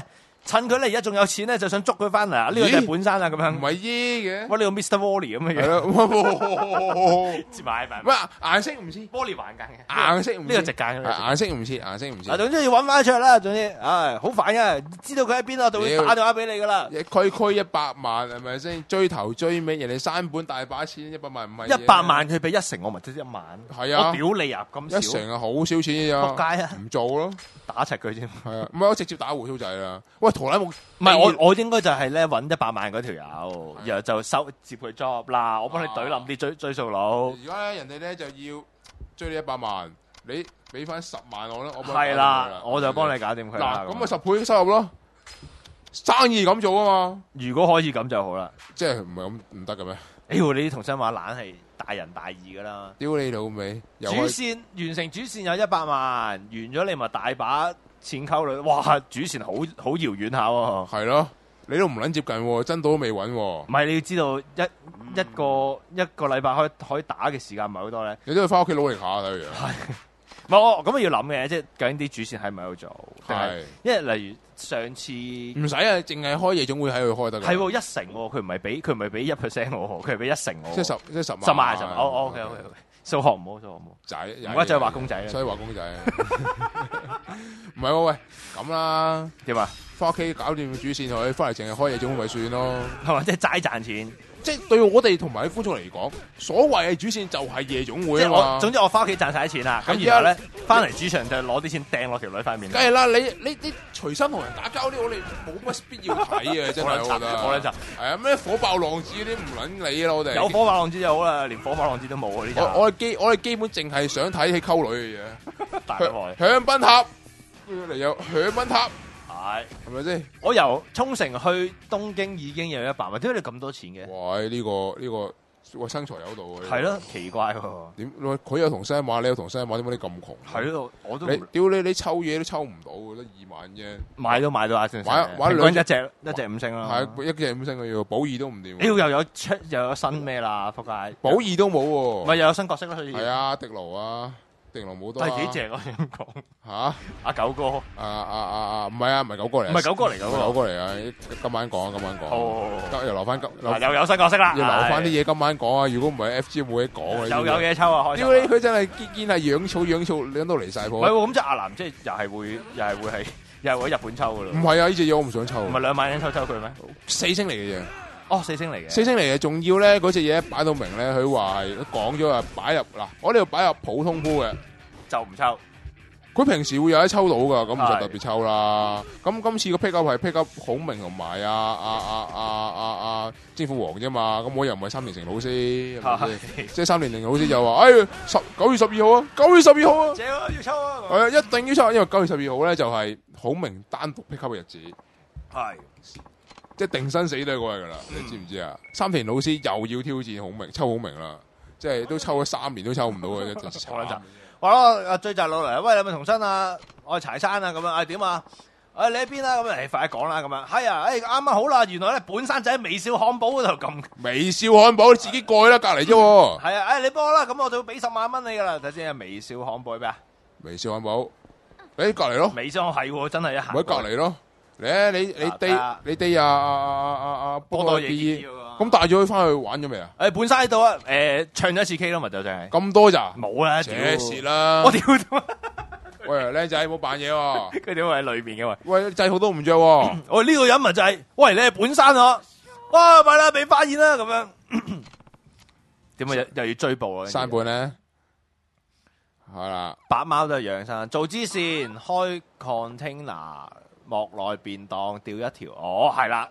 趁佢咧而家仲有錢咧，就想捉佢翻嚟啊！呢個就係本山啊，咁樣
唔係耶嘅，
喂，呢個 Mister Wally 咁嘅嘢，接埋埋，
喂，顏色唔似
Wally 環間嘅，
顏色唔
呢個直間嘅，
顏色唔似，顏色唔似。
啊，總之要揾翻出嚟啦，總之，唉，好煩嘅，知道佢喺邊啊，就會打電話俾你噶啦。
區區一百萬係咪先？追頭追尾，人哋山本大把錢，一百萬唔係
一百萬，佢俾一成，我咪得一萬。
係啊，
我屌你啊，咁少
一成啊，好少錢嘅咋？
仆街啊，
唔做咯，
打柒佢添。
係啊，唔係我直接打胡鬚仔啦。喂，圖拉姆，
唔係我我應該就係咧揾一百萬嗰條友，然後就收接佢 job 啦。我幫你懟冧啲追追數佬。
而家咧人哋咧就要追你一百萬，你俾翻十萬我啦，我
係啦，我就幫你搞掂佢啦。
嗱，咁咪十倍收入咯。生意咁做啊嘛，
如果可以咁就好啦。
即係唔係咁唔得嘅咩？
屌你啲同心話懶係大仁大義噶啦。
屌你老味，
主線完成主線有一百萬，完咗你咪大把錢溝女。哇，主線好好遙遠下喎。
係咯，你都唔撚接近，真島都未揾。
唔係你要知道一一個一個禮拜可以可以打嘅時間唔係好多咧。
你都要翻屋企努力下睇樣。
係，唔係我咁要諗嘅，即係究竟啲主線喺咪喺度做？
係，
因為例如上次
唔使啊，淨係開夜總會喺度開得。
係喎，一成喎，佢唔係俾佢唔係俾一 percent 我，佢係俾一成我。
即係十即係十萬。
十萬十萬。哦 OK OK OK。數學唔好，數學唔好。
仔，
唔該，再畫公仔啦。
所以畫公仔。唔係喎，喂，咁啦。
點啊？
翻屋企搞掂主線佢，翻嚟淨係開夜總會咪算咯。
係嘛？即係齋賺錢。
即係對我哋同埋啲觀眾嚟講，所謂嘅主線就係夜總會啊嘛。
總之我翻屋企賺晒啲錢啦，咁然後咧翻嚟主場就攞啲錢掟落條女塊面。
梗係啦，你你你隨身同人打交啲，我哋冇乜必要睇嘅，真係我覺得。
我咧就
係啊，咩火爆浪子嗰啲唔撚理啦，我哋。有
火爆浪子就好啦，連火爆浪子都冇啊！呢集。
我我哋基我哋基本淨係想睇起溝女嘅嘢。
大鑊。
香檳塔嚟有香檳塔。係，係咪先？
我由沖繩去東京已經有一百萬，點解你咁多錢嘅？
哇！呢、這個呢、這個喂身材有度嘅。係
咯，奇怪喎。點？
佢有同聲馬，你有同聲馬，點解你咁窮？
係咯，我都
你屌你你抽嘢都抽唔到，得二萬啫。
買都買到阿星，
買買兩
一隻一隻五星啦。
係一隻五星嘅要，寶二都唔掂。
屌又有出又有新咩啦？仆街！
寶二都冇喎。
咪又有新角色咯？係
啊，迪盧啊。定龍冇多
係幾正我想講
嚇
阿九哥
啊啊啊啊唔係啊唔係九哥嚟，
唔係九哥嚟，九哥
九哥嚟啊！今晚講今晚講哦，又留翻今
又有新角色啦，
要留翻啲嘢今晚講啊！如果唔係 F G 冇嘢講啊，
又有嘢抽啊！開
屌你佢真係堅堅係養草養草，養到離曬譜。
唔係喎，咁即係阿南即係又係會又係會係又係會喺日本抽噶咯？
唔係啊！呢隻嘢我唔想抽。
唔係兩萬蚊抽抽佢咩？
四星嚟嘅啫。
哦，四星嚟嘅，
四星嚟嘅，仲要咧嗰隻嘢擺到明咧，佢話係講咗啊，擺入嗱，我呢度擺入普通鋪嘅。
就唔抽，
佢平時會有得抽到噶，咁唔使特別抽啦。咁今次個 pick up 係 pick up 孔明同埋啊啊啊啊啊啊征服王啫嘛。咁我又唔係三年成老師，係咪先？即係三年成老師就話，哎，十九月十二號啊，九月十二號啊，
正啊，要抽啊，
係啊，一定要抽，因為九月十二號咧就係孔明單獨 pick up 嘅日子，係即係定生死都係嗰日噶啦。你知唔知啊？三田老師又要挑戰孔明，抽孔明啦，即係都抽咗三年都抽唔到嘅，真係慘。
好啦，阿追債佬嚟，喂，你係咪同新啊？我係柴山啊，咁樣，哎點啊？哎你喺邊啊？咁樣，快啲講啦，咁樣，係啊，哎啱啱好啦，原來咧本山仔喺微笑漢堡嗰度咁，
微笑漢堡你自己過去啦，隔籬啫。
係啊，哎你幫我啦，咁我就會俾十萬蚊你噶啦，睇先，微笑漢堡係咩啊？
微笑漢堡，誒隔籬咯，
微笑係真係一行，
喺隔籬咯。嚟你你 day 你 day 啊啊啊啊波多野結咁帶咗佢翻去玩咗未啊？
誒本山喺度啊，誒唱咗一次 K 咯，咪就真係咁
多咋？
冇啦，
扯蝕啦！
我屌！喂，
靚仔冇扮嘢喎，
佢點會喺裏邊嘅喂？
喂，制服都唔着喎！
我呢個人咪就係，喂你係本山啊！哇，咪啦，俾發現啦咁樣，點解又又要追捕啊？
山本咧，係啦，
白貓都係養生，做支線開 container。莫內便當掉一條，哦係啦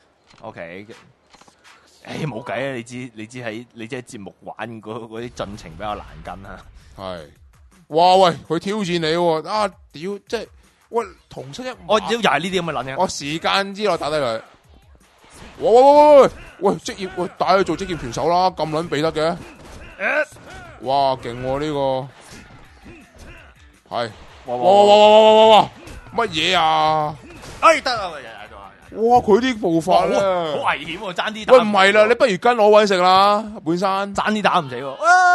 ，OK， 誒冇計啊！你知你知喺你知喺節目玩嗰嗰啲進程比較難跟啊。係，
哇喂，佢挑戰你喎，啊屌，即係喂同出一，
我屌又係呢啲咁嘅撚嘅，
我時間之內打低佢，喂喂喂喂喂，喂職業喂帶佢做職業拳手啦，咁撚俾得嘅，哇勁喎呢個，係，哇哇哇哇哇哇哇！乜嘢啊？
哎得啊！日日都係。
哇！佢啲步法咧，
好危險喎，爭啲打。
喂唔係啦，你不如跟我搵食啦，本山
爭啲打唔死喎。啊！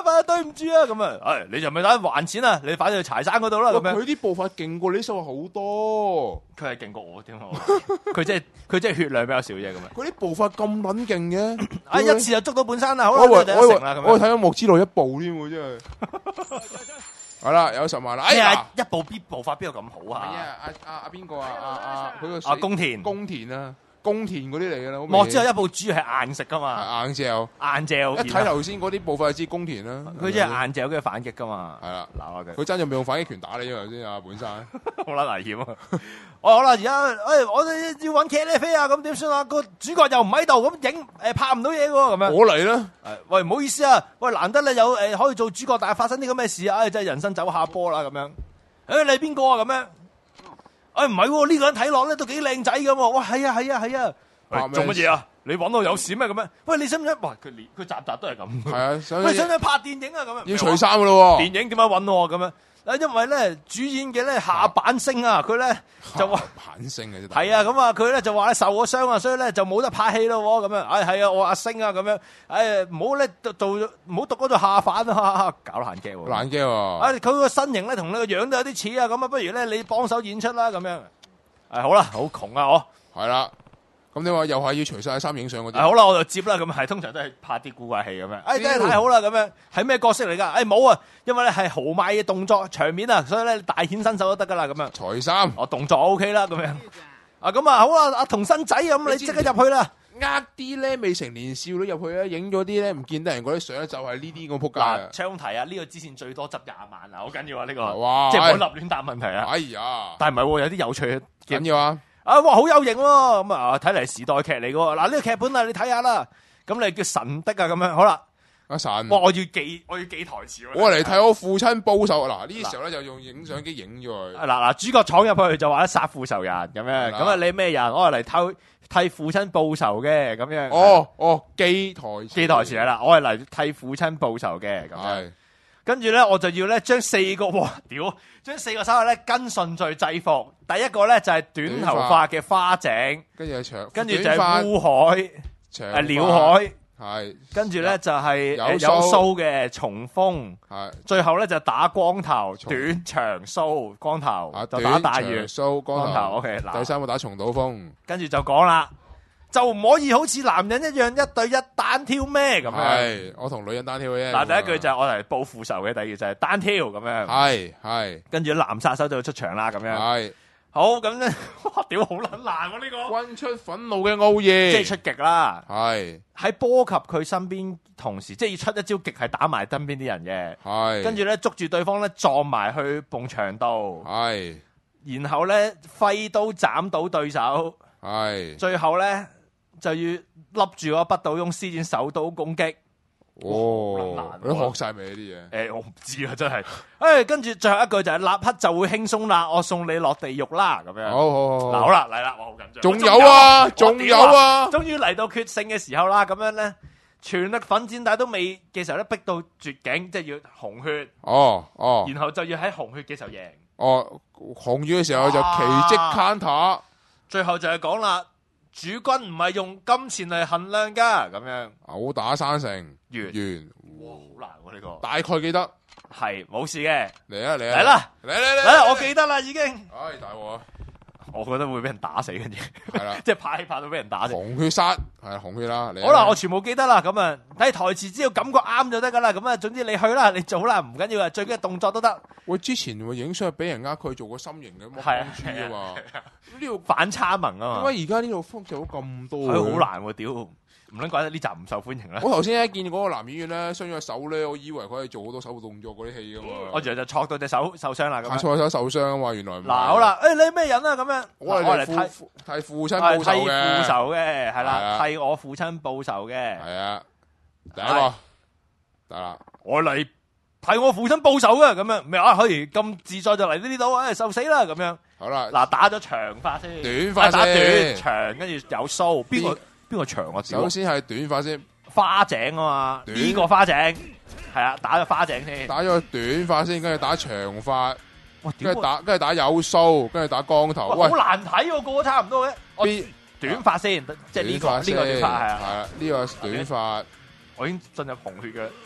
啊，對唔住啊，咁啊，誒，你就咪打還錢啊，你反正去柴山嗰度啦，咁樣。
佢啲步伐勁過你手好多，
佢係勁過我添，佢即係佢即係血量比較少啫，咁啊。
佢啲步伐咁撚勁嘅，
啊，一次就捉到半山啦，好啦，
我以為
第一成啦，咁樣。
我睇咗幕之內一步添喎，真係。係啦，有十萬啦。哎呀，
一步必步法邊有咁好啊？
係啊，阿阿阿邊個啊？阿阿佢個
阿宮田，
宮田啊。宮田嗰啲嚟嘅啦，
莫之後一部主要係硬食噶嘛，
硬嚼，
硬嚼。
一睇頭先嗰啲步伐就知宮田啦，
佢即係硬嚼跟住反擊噶嘛，
係啦，
嗱佢，
佢真係未用反擊拳打你啫嘛先啊，本身
好撚危險啊！我好啦，而家誒我哋要揾茄喱啡啊，咁點算啊？個主角又唔喺度，咁影誒拍唔到嘢喎，咁樣。
我嚟啦！
誒喂，唔好意思啊，喂難得你有誒可以做主角，但係發生啲咁嘅事啊，唉真係人生走下坡啦咁樣。誒你係邊個啊？咁樣？誒唔係喎，呢個人睇落咧都幾靚仔咁喎。哇係啊係啊係啊！做乜嘢啊？你揾我有事咩咁樣？喂，你想唔想？哇，佢連佢集集都係咁。係
啊，
喂，想唔想拍電影啊？咁樣
要除衫噶咯。
電影點解揾我咁樣？啊，因為咧主演嘅咧下板星啊，佢咧就話
板星嘅啫。
係啊，咁啊，佢咧就話咧受咗傷啊，所以咧就冇得拍戲咯咁樣。唉，係啊，我阿星啊咁樣。唉，唔好咧做唔好讀嗰度下反啊，搞爛鏡喎。
爛鏡喎。
啊，佢個身形咧同你個樣都有啲似啊，咁啊，不如咧你幫手演出啦咁樣。誒，好啦，好窮啊我。
係啦。咁你話又係要除晒衫影相嗰啲？
好啦，我就接啦。咁係通常都係拍啲古怪戲咁樣。哎，真係太好啦！咁樣係咩角色嚟㗎？哎，冇啊，因為咧係豪邁嘅動作場面啊，所以咧大顯身手都得㗎啦。咁樣
除衫，
我動作 O K 啦。咁樣啊，咁啊好啊，阿童新仔咁，你即刻入去啦。
呃啲咧未成年少女入去咧，影咗啲咧唔見得人嗰啲相咧，就係呢啲咁撲街啊！
槍題啊，呢個之前最多執廿萬啊，好緊要啊呢個。
哇！
即係唔好立亂答問題啊。
哎呀！
但係唔係喎，有啲有趣嘅
緊要啊！
啊！哇，好有型喎！咁啊，睇嚟時代劇嚟嘅喎。嗱，呢個劇本啊，你睇下啦。咁你叫神的啊，咁樣好啦。
阿神，
哇！我要記，我要記台詞。
我嚟睇我父親報仇。嗱，呢時候咧就用影相機影咗佢。
嗱嗱，主角闖入去就話咧殺父仇人咁樣。咁啊，你咩人？我係嚟替替父親報仇嘅咁樣。
哦哦，記台詞。記
台詞係啦，我係嚟替父親報仇嘅咁樣。跟住咧，我就要咧將四個哇屌，將四個手下咧跟順序制服。第一個咧就係短頭髮嘅花井，
跟住長，
跟住就係烏海，誒鳥海，係跟住咧就係有鬚嘅松風，係最後咧就打光頭，短長鬚光頭，就打大圓
鬚光頭。
OK， 嗱，
第三個打松島風，
跟住就講啦。就唔可以好似男人一樣一對一單挑咩咁樣？係，
我同女人單挑嘅啫。
嗱，第一句就係我嚟報父仇嘅，第二句就係單挑咁樣。係係，跟住男殺手就要出場啦咁樣。係，好咁咧，哇！屌好撚難喎呢個。軍出憤怒嘅奧義，即係出極啦。係喺波及佢身邊同時，即係要出一招極係打埋身邊啲人嘅。係，跟住咧捉住對方咧撞埋去埲牆度。係，然後咧揮刀斬倒對手。係，最後咧。就要笠住個不倒翁施展手刀攻擊。哦，
你學晒未呢啲嘢？
誒、欸，我唔知啊，真係。誒、欸，跟住最後一句就係、是、立刻就會輕鬆啦，我送你落地獄啦，咁樣。好好好，嗱好啦，嚟啦，我好緊張。
仲有啊，仲有啊，
終於嚟到決勝嘅時候啦，咁樣咧，全力奮戰，但係都未嘅時候咧，逼到絕境，即係要紅血。哦哦，然後就要喺紅血嘅時候贏。哦，
紅血嘅時候就奇蹟 counter，
最後就係講啦。主君唔係用金錢嚟衡量噶，咁樣
毆打山城
完
完，
哇，好難喎呢個。
大概記得
係冇事嘅，嚟
啊嚟
嚟啦
嚟嚟
嚟，我記得啦已經。
唉大鑊啊！
我覺得會俾人打死，跟住
係啦，
即係拍戲拍到俾人打死。
紅血殺係紅血啦。
好啦，我全部記得啦。咁啊，睇台詞只要感覺啱就得噶啦。咁啊，總之你去啦，你做啦，唔緊要啊，最緊要動作都得。
喂，之前喎影相俾人呃佢做個心形嘅魔方珠啊嘛，
呢度反差萌啊
嘛。點解而家呢度複製咗咁多？
佢好難喎，屌！唔撚怪得呢集唔受歡迎啦。
我頭先一見嗰個男演員咧傷咗隻手咧，我以為佢係做好多手部動作嗰啲戲噶嘛。
我原來就戳到隻手受傷啦。咁
戳手受傷啊嘛，原來。
嗱好啦，誒你咩人啊？咁樣
我嚟替替父親報仇嘅，替
父仇嘅係啦，替我父親報仇嘅
係啊。第一個得啦，
我嚟替我父親報仇嘅咁樣，咩啊？可以咁自在就嚟呢度，誒受死啦咁樣。好啦，嗱打咗長髮先，
短髮先，
打短長，跟住有鬚，邊個？邊個長啊？
首先係短髮先，
花井啊嘛，呢個花井係啊，打咗花井先，
打咗短髮先，跟住打長髮，跟住打跟住打有鬚，跟住打光頭。喂，
好難睇喎，個個差唔多嘅。邊短髮先，即係呢個呢個短髮係啊，
係啊，呢個短髮，
我已經進入紅血嘅。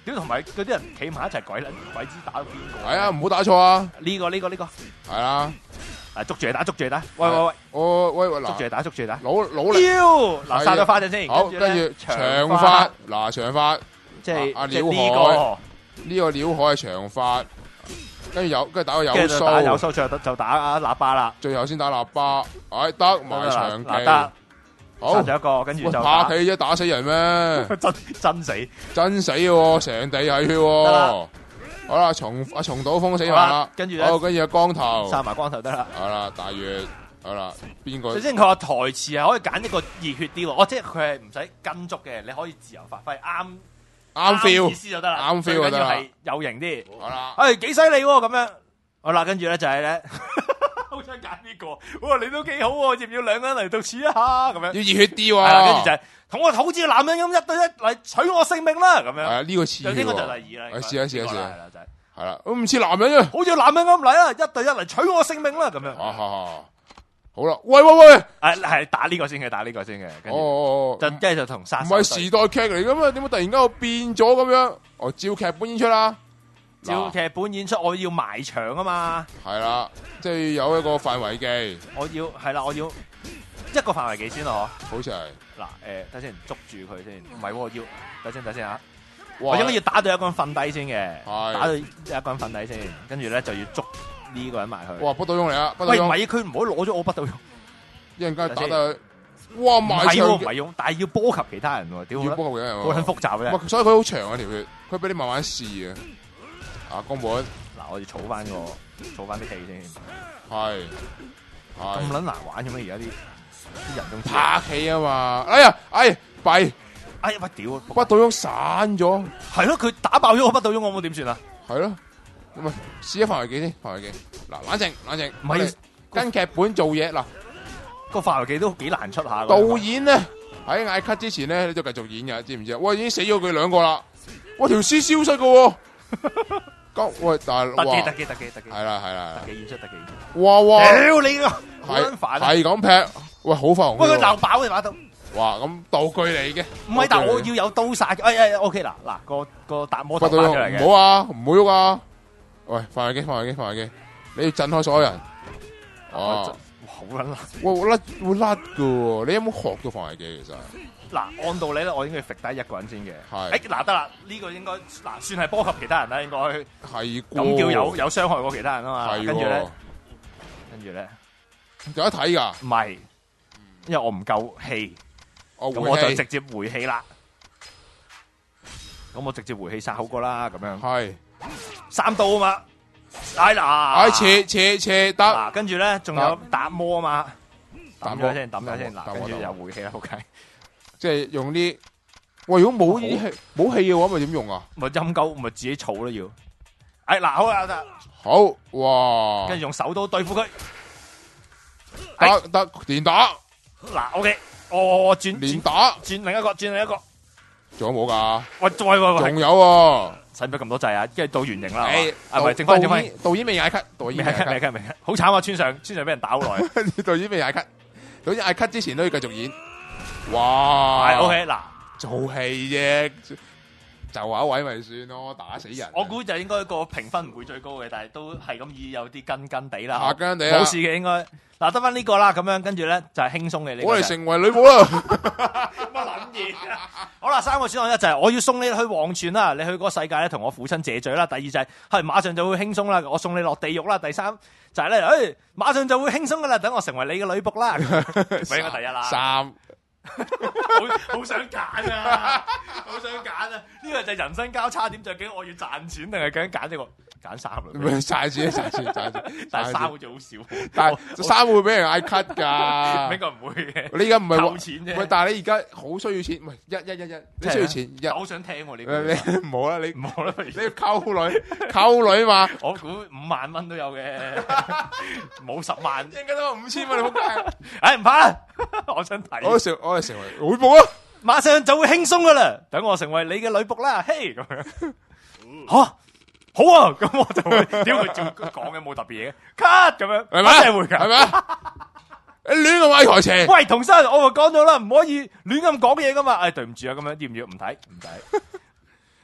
屌同埋嗰啲人企埋一齊鬼撚鬼知打到邊個？
係啊，唔好打錯啊！
呢個呢個呢個
係啦，
嗱捉住嚟打，捉住嚟打！喂喂喂，
我喂喂嗱，
捉住嚟打，捉住嚟打！
努努力，
嗱殺咗花陣先，
好，跟住長髮，嗱長髮，
即係
阿
即係
廖海，
呢個
呢個廖海係長髮，跟住有跟住打個有
跟住就打有
須，
須，最後就打喇叭啦，
最後先打喇叭，哎得埋長技，
得。
好，
殺咗一個，跟住就
拍戲啫，打死人咩？
真真死，
真死喎，成地係血喎。好啦，松阿松島風死埋啦，
跟住咧，
好，跟住有光頭，
殺埋光頭得啦。
好啦，大月，好啦，邊個？
首先佢話台詞係可以揀一個熱血啲喎，哦，即係佢係唔使跟足嘅，你可以自由發揮，啱
啱 feel
意思就得啦，
啱 feel 就得啦，
係有型啲。
好啦，
誒幾犀利喎咁樣。好啦，跟住咧就係咧。好想揀呢個，哇！你都幾好喎，要唔要兩個人嚟到試一下咁樣？
要熱血啲喎，
跟住就係同我好似男人咁一對一嚟取我性命啦，咁樣。
係啊，呢個似喎。
呢個就第二啦。
試下試下試下，
係啦就係。
係啦，唔似男人啊，
好似男人咁嚟啦，一對一嚟取我性命啦，咁樣。
好啦，喂喂喂，
誒係打呢個先嘅，打呢個先嘅。
哦哦
就跟住就同殺。
唔係時代劇嚟噶嘛？點解突然間我變咗咁樣？哦，照劇本演出啦。
照劇本演出，我要埋牆啊嘛。
係啦，即係有一個範圍技。
我要係啦，我要一個範圍技先咯，
好似係。
嗱，誒，等先，捉住佢先。唔係，要等先，等先吓。
我
我應該要打到一個人瞓低先嘅，
係
打到一個人瞓低先，跟住咧就要捉呢個人埋去。
哇，不倒翁嚟啊！
喂，唔係，佢唔可以攞咗我不倒翁。
一陣間打得佢，哇，埋牆
唔係用，但係要波及其他人喎，屌！
要波及其他人喎，
好撚複雜嘅。
所以佢好長啊條血，佢俾你慢慢試啊。啊，宮本，
嗱，我哋儲翻個，儲翻啲氣先。
係，
咁撚難玩嘅咩？而家啲啲人都
拍戲啊嘛！哎呀，哎，弊，
哎呀，乜屌！
不倒翁散咗，
係咯，佢打爆咗我不倒翁，我冇點算啊？
係咯，咁啊，試一範圍技先，範圍技。嗱，冷靜，冷靜，
唔係
跟劇本做嘢。嗱，
個範圍技都幾難出下。
導演咧喺嗌 cut 之前咧，你都繼續演嘅，知唔知啊？喂，已經死咗佢兩個啦，哇，條屍消失嘅。咁喂，但係
特技特技特技特技，
係啦係啦，
特技演出特技演
出。哇哇！
屌你個，
係係咁劈，喂好快紅。
喂佢鬧爆你把刀。
哇，咁道具嚟嘅。
唔係，但我要有刀殺嘅。哎哎，OK 嗱嗱個個達摩頭翻出嚟嘅。
唔好啊，唔好喐啊！喂，範圍技，範圍技，範圍技，你要震開所有人。哦，
好撚難。
喂，會甩會甩嘅，你有冇學到範圍技其實？
嗱，按道理咧，我應該要揈低一個人先嘅。
係。
誒，嗱得啦，呢個應該嗱算係波及其他人啦，應該。
係。
咁叫有有傷害過其他人啊嘛。
係。
跟住咧，跟住咧，
有得睇㗎。
唔係，因為我唔夠氣，咁我就直接回氣啦。咁我直接回氣殺好過啦，咁樣。
係。
三刀啊嘛。哎嗱。
哎，切切切得。
嗱，跟住咧，仲有打魔啊嘛。抌咗先，抌咗先。嗱，跟住又回氣啦，好計。
即係用啲，喂，如果冇氣冇氣嘅話，咪點用啊？
咪陰鳩，咪自己儲啦要。哎，嗱，好啦，得。
好，哇！
跟住用手刀對付佢。
得得，連打。
嗱 ，OK，我轉
連打，
轉另一個，轉另一個。
仲有冇噶？
喂，再喂喂，
仲有喎。
使唔使咁多掣啊？跟住到原形啦。
誒，
係咪？剩翻剩翻。
導演未嗌 cut，導演
未嗌 cut，未 cut，未 cut。好慘啊！村上，村上俾人打好耐。
導演未嗌 cut，導演嗌 cut 之前都要繼續演。哇
！OK 嗱，
做戲啫，就話一位咪算咯，打死人。
我估就應該個評分唔會最高嘅，但係都係咁以有啲跟跟地啦。
下跟地
冇事嘅應該。嗱，得翻呢個啦，咁樣跟住咧就係輕鬆嘅呢個。
我哋成為女僕啦！
乜撚嘢啊？好啦，三個選項一就係我要送你去黃泉啦，你去嗰個世界咧同我父親謝罪啦。第二就係係馬上就會輕鬆啦，我送你落地獄啦。第三就係咧，誒馬上就會輕鬆噶啦，等我成為你嘅女僕啦。咪應該第一啦。
三。
好好想揀啊！好想揀啊！呢個就係人生交叉點，究竟我要賺錢定係究竟揀呢個揀三啦？
唔係賺錢，賺錢，賺錢。
但係三好似好少，
但係三會俾人嗌 cut 㗎。
應該唔會嘅。
你而家唔係
扣錢啫。
喂，但係你而家好需要錢，唔係一一一一，你需要錢一。
好想聽喎呢個。
你唔好啦，你
唔好啦，
你要溝女，溝女嘛。
我估五萬蚊都有嘅，冇十萬。
應該都五千蚊，你仆街。
唉，唔怕啦，我想睇。
我成我哋成為女僕啊！
馬上就會輕鬆噶啦，等我成為你嘅女僕啦，嘿咁樣。吓，好啊，咁我就會點佢照講嘅冇特別嘢，cut 咁樣，
係咪？
真係會噶，
係咪？你亂咁嗌台詞。
喂，同生，我咪講咗啦，唔可以亂咁講嘢噶嘛。唉，對唔住啊，咁樣要唔要？唔睇，唔睇。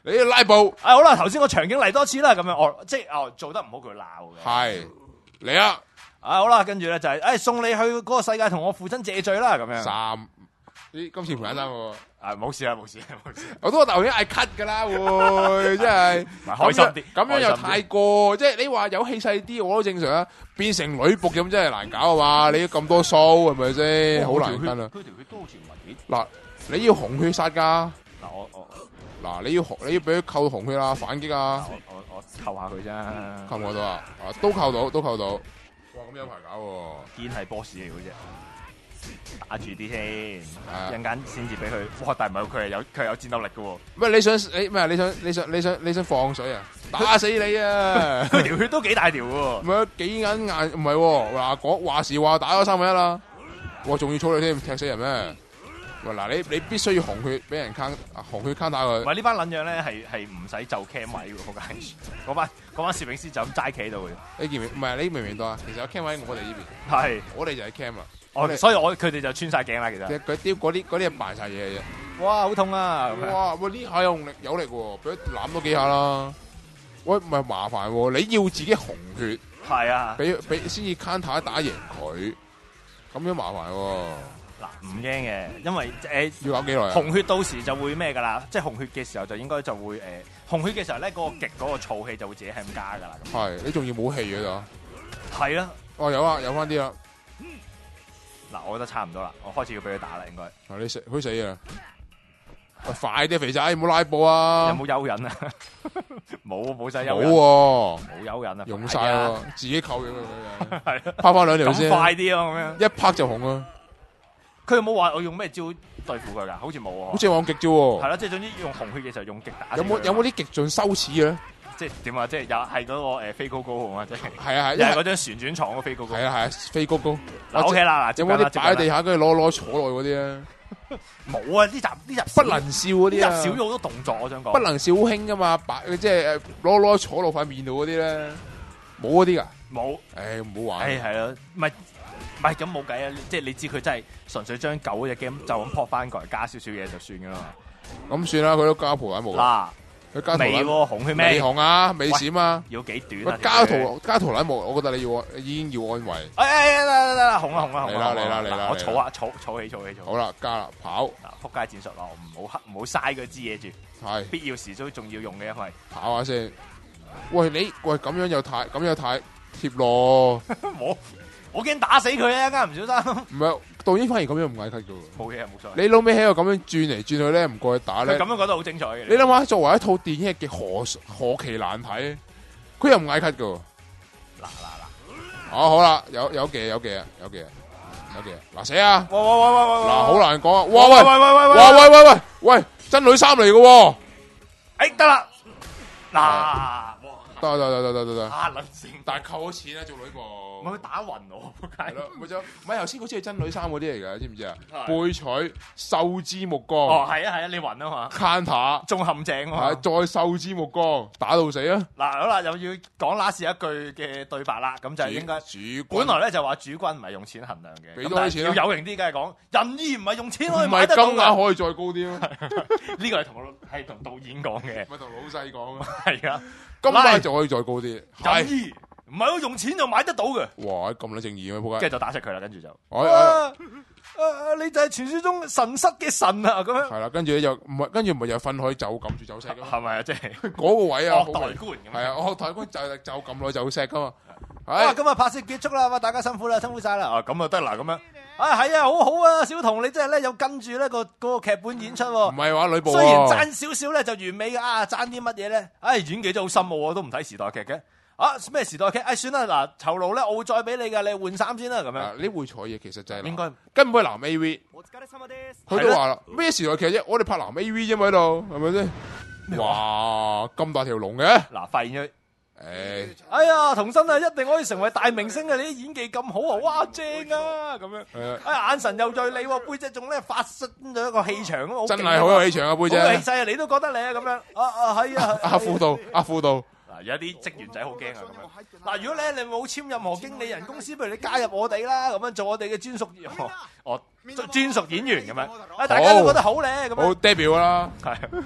你要拉布。
啊好啦，頭先個場景嚟多次啦，咁樣我即係哦做得唔好佢鬧嘅。
係嚟啊！
啊好啦，跟住咧就係、是、誒、哎、送你去嗰個世界同我父親謝罪啦，咁樣。
三，咦今次唔簡單喎。
啊冇事啦，冇事冇事。
我都話頭先嗌 cut 噶啦，會真係
開心啲。
咁樣又太過，即係你話有氣勢啲，我都正常啊。變成女僕咁真係難搞啊嘛！你咁多鬚係咪先？好難跟啊！
佢條血都好似唔係幾。
嗱，你要紅血殺噶。
嗱我我
嗱你要紅你要俾佢扣紅血啊，反擊啊！
我我我扣下佢啫。
扣唔扣到啊？啊都扣到，都扣到。哇！咁有排搞喎。
堅係 boss 嚟嘅啫，打住啲先，一陣間先至俾佢。哇！但係唔係佢係有佢係有戰鬥力嘅喎。
咩？你想你咩？你想你想你想你想放水啊？打死你啊！
佢條血都幾大條喎。
唔係幾硬硬？唔係喎。嗱講話時話打咗三分一啦。哇！仲要草你添，踢死人咩？喂嗱，你你必須要紅血俾人坑，紅血坑打佢。
唔係呢班撚樣咧，係係唔使就 cam 位喎，嗰間嗰班嗰班攝影師就咁齋企喺度嘅。
你見唔唔係你明唔明到啊？其實有 cam 位我哋呢邊，
係
我哋就係 cam 啦。
我所以我佢哋就穿晒鏡啦，其實。
佢啲嗰啲嗰啲係扮晒嘢嘅啫。
哇！好痛啊！
哇！喂呢下有力有力喎，俾佢攬多幾下啦。喂唔係麻煩喎，你要自己紅血。
係啊。俾
俾先至 counter 打贏佢，咁樣麻煩喎。
嗱唔驚嘅，因為誒、呃、
要搞幾耐啊？
紅血到時就會咩㗎啦，即係紅血嘅時候就應該就會誒、呃、紅血嘅時候咧，嗰、那個極嗰個燥氣就會自己係咁加㗎啦。
係，你仲要冇氣嘅就
係啦。
哦有啊，有翻啲啦。
嗱，我覺得差唔多啦，我開始要俾佢打啦，應該。
嗱你死，佢死啊！喂，快啲肥仔，唔好拉布啊！
有冇蚯蚓啊？冇冇晒蚯蚓。
冇喎，
冇蚯蚓啊！
用晒喎，自己扣咗佢。
係啊，
拍翻兩條先。
快啲啊！咁樣。
一拍就紅啊！
佢有冇話我用咩招對付佢㗎？好似冇喎。
好似玩極招喎。
係啦，即係總之用紅血嘅時候用極打。
有冇有冇啲極盡羞恥嘅咧？
即係點啊？即係又係嗰個誒飛高高啊嘛！即係
係啊係，
又係嗰張旋轉床嗰飛高高。
係啊係啊，飛高高。
嗱 OK 啦，嗱，
有冇啲擺喺地下跟住攞攞坐落去嗰啲咧？
冇啊！呢集呢集
不能笑嗰啲啊！
呢集少咗好多動作，我想講。
不能笑好興噶嘛，擺即係誒攞攞坐落塊面度嗰啲咧，冇嗰啲噶。
冇。
誒唔好玩。
誒係咯，唔係。唔係咁冇計啊！即係你知佢真係純粹將舊嗰隻 game 就咁撲翻過嚟，加少少嘢就算噶啦嘛。
咁算啦，佢都加圖欄冇。
嗱，
佢加圖欄
喎，紅血咩？
未紅啊，未閃啊。
要幾短啊？
加圖加圖欄冇，我覺得你要已經要安慰。
誒誒得得得啦，紅啦紅啦紅啦！
嚟啦嚟啦嚟啦！
我儲下儲儲起儲起儲。
好啦，加啦跑。
嗱，撲街戰術咯，唔好唔好嘥嗰支嘢住。
係。必
要時都仲要用嘅，因為
跑下先。喂你喂咁樣又太咁又太貼咯。
我。我驚打死佢啊！啱唔小心。唔
係導演反而咁樣唔嗌咳噶喎。
冇嘢冇錯。
你老尾喺度咁樣轉嚟轉去咧，唔過去打咧。
佢咁樣覺得好精彩嘅。
你諗下，作為一套電影嘅何何其難睇，佢又唔嗌咳噶喎。
嗱嗱嗱，
哦好啦，有有嘅有嘅有嘅有嘅，嗱死啊！
喂喂喂喂喂！
嗱好難講啊！哇喂
喂喂喂喂！
哇喂喂喂喂！真女三嚟嘅喎。
誒得啦，嗱。
得得得得得得得，
啊撚線！
但係扣咗錢啦，做女僕。
唔係佢打暈我，
係咯，咪就唔係頭先嗰次係真女衫嗰啲嚟㗎，知唔知啊？背取、受之目光。
哦，係啊係啊，你暈啊嘛
counter
中陷阱啊嘛。
係再受之目光，打到死啊！
嗱好啦，又要講拉士一句嘅對白啦，咁就應該
主。
本來咧就話主君唔係用錢衡量嘅，
俾多啲錢
要有型啲，梗係講仁義唔係用錢可以
唔
買得到㗎。
係金額可以再高啲咯。
呢個係同係同導演講嘅，
咪同老細講啊。
係啊。
金額就可以再高啲，
係唔係我用錢就買得到嘅？
哇！咁撚正義咩？仆街，
跟住就打出佢啦，跟住就，
啊
啊啊！你就係傳說中神失嘅神啊！咁樣
係啦，跟住咧就唔係，跟住咪又分開就撳住走石咯，
係咪啊？即係
嗰個位啊，
惡代官咁，
係啊，惡代官就就撳落走石噶嘛。
哇！今日拍攝結束啦，哇！大家辛苦啦，辛苦晒啦。啊，咁就得啦，咁樣啊，係啊，好好啊，小童你真係咧有跟住呢個嗰個劇本演出，唔
係話呂布，
雖然爭少少咧就完美嘅啊，爭啲乜嘢咧？唉，演技真係好深奧啊，都唔睇時代劇嘅。啊咩時代劇？唉，算啦，嗱，酬勞咧我會再俾你噶，你換衫先啦，咁樣。
呢會錯嘢其實就係
應該
根本係男 A V。佢都話啦，咩時代劇啫？我哋拍男 A V 啫嘛喺度，係咪先？哇，咁大條龍嘅。
嗱，發現咗。
誒，
哎呀，童生啊，一定可以成為大明星啊！你啲演技咁好啊，哇，正啊，咁樣。哎，眼神又銳利，背脊仲咧發出咗一個氣場咁，
真係好有氣場啊！背脊。
好氣勢啊！你都覺得你啊咁樣。啊啊，係啊。
阿副導，阿副導。
嗱，有啲職員仔好驚啊咁樣。嗱，如果你你冇簽任何經理人公司，不如你加入我哋啦，咁樣做我哋嘅專屬哦專屬演員咁樣。啊，大家都覺得好咧咁樣。
好 debut 啦。
係。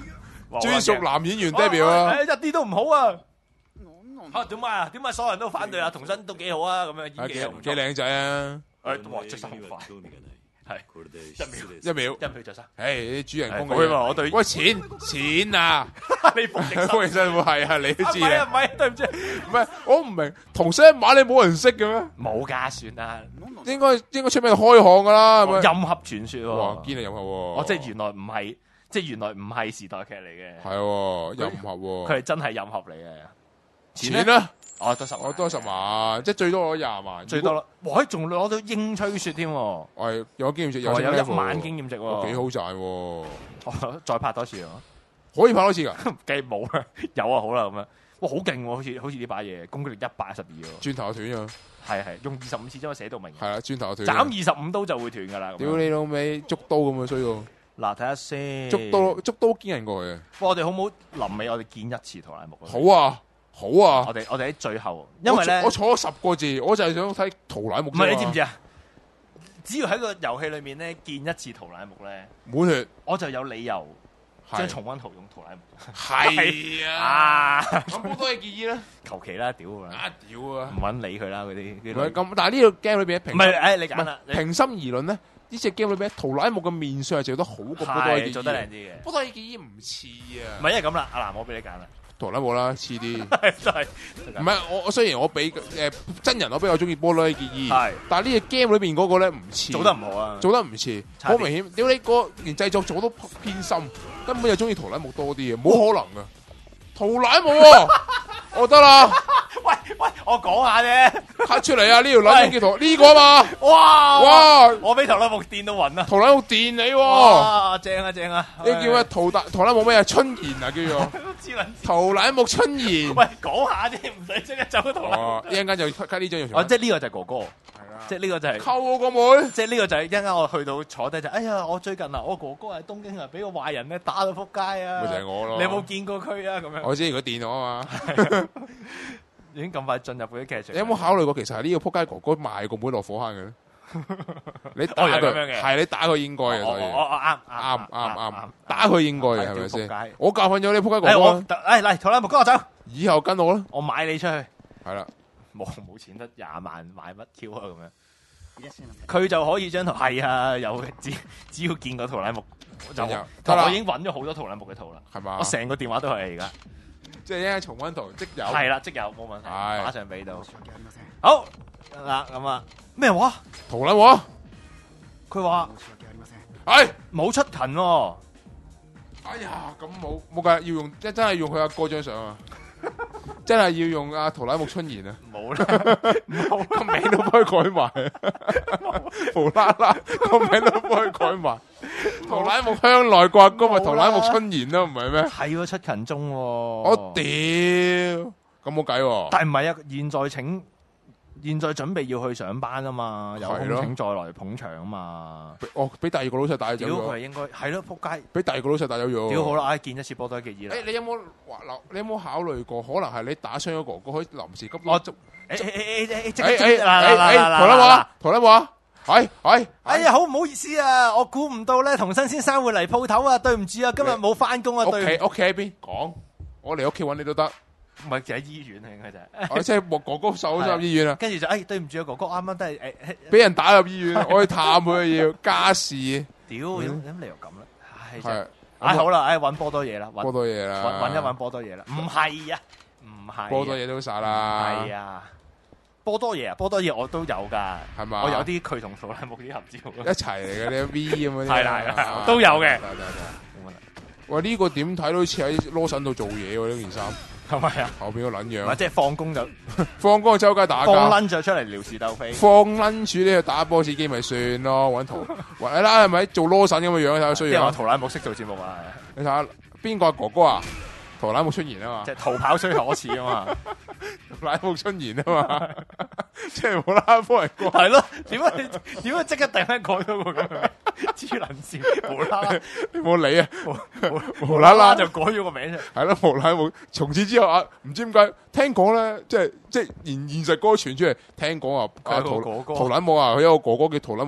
專屬男演員 debut 啊，
一啲都唔好啊！嚇點解啊？點解所有人都反對啊？童生都幾好啊！咁樣演技又唔錯，
幾靚仔啊！
誒，哇！著衫好快，係一秒
一秒
一秒著衫。
誒，啲主人公
佢話我對
喂錢錢啊！
你服刑
福應新會係啊，你都知
唔係啊，唔係對唔住，
唔係我唔明童星馬你冇人識嘅咩？
冇㗎，算啦。
應該應該出名開行㗎啦，係咪？
任俠傳說喎，
哇！堅係任俠喎，
哦，即係原來唔係，即係原來唔係時代劇嚟嘅，
係喎任俠喎，
佢係真係任俠嚟嘅。
錢啦，
哦，得十萬，
我多十萬，即係最多攞廿萬，
最多啦。哇！仲攞到英吹雪添，我
係有經驗值，
有
有
一萬經驗值喎，
幾好賺喎。
再拍多次啊！
可以拍多次㗎？
計冇啦，有啊，好啦咁樣。哇，好勁喎！好似好似呢把嘢，攻擊力一百一十二喎。
轉頭斷啊！
係係，用二十五次將佢寫到明。
係啦，轉頭斷。
斬二十五刀就會斷㗎啦。
屌你老味，捉刀咁啊衰喎！
嗱，睇下先。
捉刀捉刀堅人過去。
不過我哋好唔好臨尾我哋見一次圖拉木？
好啊！好啊！
我哋我哋喺最後，因為咧，
我坐咗十個字，我就係想睇圖拉木。
唔係你知唔知啊？只要喺個遊戲裏面咧見一次圖拉木咧，
滿血，
我就有理由將重溫圖用圖拉木。
係啊！咁好多嘢建議啦，
求其啦，屌啊！
啊屌啊！
唔揾理佢啦，嗰啲。
唔係咁，但係呢個 game 裏邊平
唔係誒，你揀啦。
平心而論咧，呢隻 game 裏邊圖拉木嘅面相係做得好過波多野結衣，
做得靚啲嘅。
波多野結衣唔似啊。
唔係因為咁啦，阿嗱，我俾你揀啦。
圖拉木啦，似啲。
真係
唔係我我雖然我比誒真人我比較中意波多野結衣，
係，
但係呢隻 game 裏邊嗰個咧唔似，
做得唔好啊，
做得唔似，好明顯。屌你個連製作組都偏心，根本就中意圖拉木多啲嘅，冇可能噶。圖拉木，我得啦。
喂喂，我講下啫
，cut 出嚟啊！呢條撚叫圖呢個啊嘛。
哇
哇！
我俾圖拉木電到暈啊！
圖拉木電你喎。
哇！正啊正啊！
你叫咩圖大圖拉木咩啊？春妍啊叫做。圖拉木春妍。
喂，講下啫，唔使即刻走圖拉木。
一陣間就 cut 呢張要。
哦，即係呢個就係哥哥。係啦。即係呢個就係。
溝我個妹。
即係呢個就係一陣間我去到坐低就，哎呀！我最近啊，我哥哥喺東京啊，俾個壞人咧打到仆街啊。
咪就係我咯。
你有冇見過佢啊？咁樣。
我知如果電我啊嘛。
已經咁快進入嗰啲劇情。
你有冇考慮過其實係呢個仆街哥哥賣個妹落火坑嘅咧？你打佢係你打佢應該嘅，所以
我我啱
啱啱啱打佢應該嘅係咪先？我教訓咗你仆街哥哥。
誒嚟，圖拉木跟我走。
以後跟我啦。
我買你出去。
係啦，
冇冇錢得廿萬買乜 Q 啊咁樣。佢就可以將圖係啊，有只只要見過圖拉木就有。我已經揾咗好多圖拉木嘅圖啦。係嘛？我成個電話都係而家。
即係一陣重溫圖即有，
係啦，即有冇問題，
係
馬上俾到。好嗱咁啊，咩話？
圖拉木，
佢話
係
冇出勤喎。
哎呀，咁冇冇計，要用即係真係用佢阿哥張相啊！真係要用阿圖拉木春妍啊！
冇啦，冇
個名都幫佢改埋，無啦啦個名都幫佢改埋。圖拉木香奈掛哥咪圖拉木春妍咯，唔係咩？
係喎，出勤中喎。
我屌，咁冇計喎。
但係唔係啊？現在請，現在準備要去上班啊嘛，有空請再來捧場啊嘛。
哦，俾第二個老細帶走咗。
屌佢應該係咯，仆街。
俾第二個老細帶走咗。
屌好啦，唉，見一次波多野結衣啦。
誒，你有冇話你有冇考慮過？可能係你打傷咗哥哥，可以臨時急。
我誒誒誒誒誒，
誒誒誒誒，圖拉木啊，圖拉木啊！係係，
哎呀，好唔好意思啊！我估唔到咧，童生先生會嚟鋪頭啊！對唔住啊，今日冇翻工啊！
屋企屋企喺邊？講，我嚟屋企揾你都得。
唔係就喺醫院啊，應該就係。
我即係我哥哥手入醫院啊。
跟住就誒，對唔住啊，哥哥啱啱都係誒，
俾人打入醫院，我去探佢要家事。
屌，有有理由咁咧？
係，
唉好啦，唉揾波多嘢啦，
波多嘢啦，
揾一揾波多嘢啦。唔係啊，唔係。波
多嘢都晒啦。
係啊。波多嘢啊，波多嘢我都有噶，
係嘛？
我有啲佢同圖拉木啲合照，
一齊嚟嘅呢 V 咁嗰啲，
係啦係啦，都有嘅。
喂，呢個點睇都好似喺羅神度做嘢喎，呢件衫
係咪啊？
後邊個撚樣，
或者係放工就
放工周街打架，
放 lunch 就出嚟撩事鬥非，
放 lunch 呢去打波子機咪算咯，揾圖，喂啦係咪做羅神咁嘅樣睇下衰樣？
即係話圖拉木識做節目啊！
你睇下邊個係哥哥啊？圖拉木春妍啊嘛，
即係逃跑雖可恥啊嘛，
圖拉木春妍啊嘛，即係冇啦啦幫人過，
係咯？點解你點解即刻突然間改咗個咁嘅黐撚線？無啦啦，
你冇理啊！
無啦啦就改咗個名啫。
係咯，圖拉木從此之後啊，唔知點解聽講咧，即係即係現現實歌傳出嚟，聽講啊，圖圖拉木啊，佢有個哥哥叫圖拉木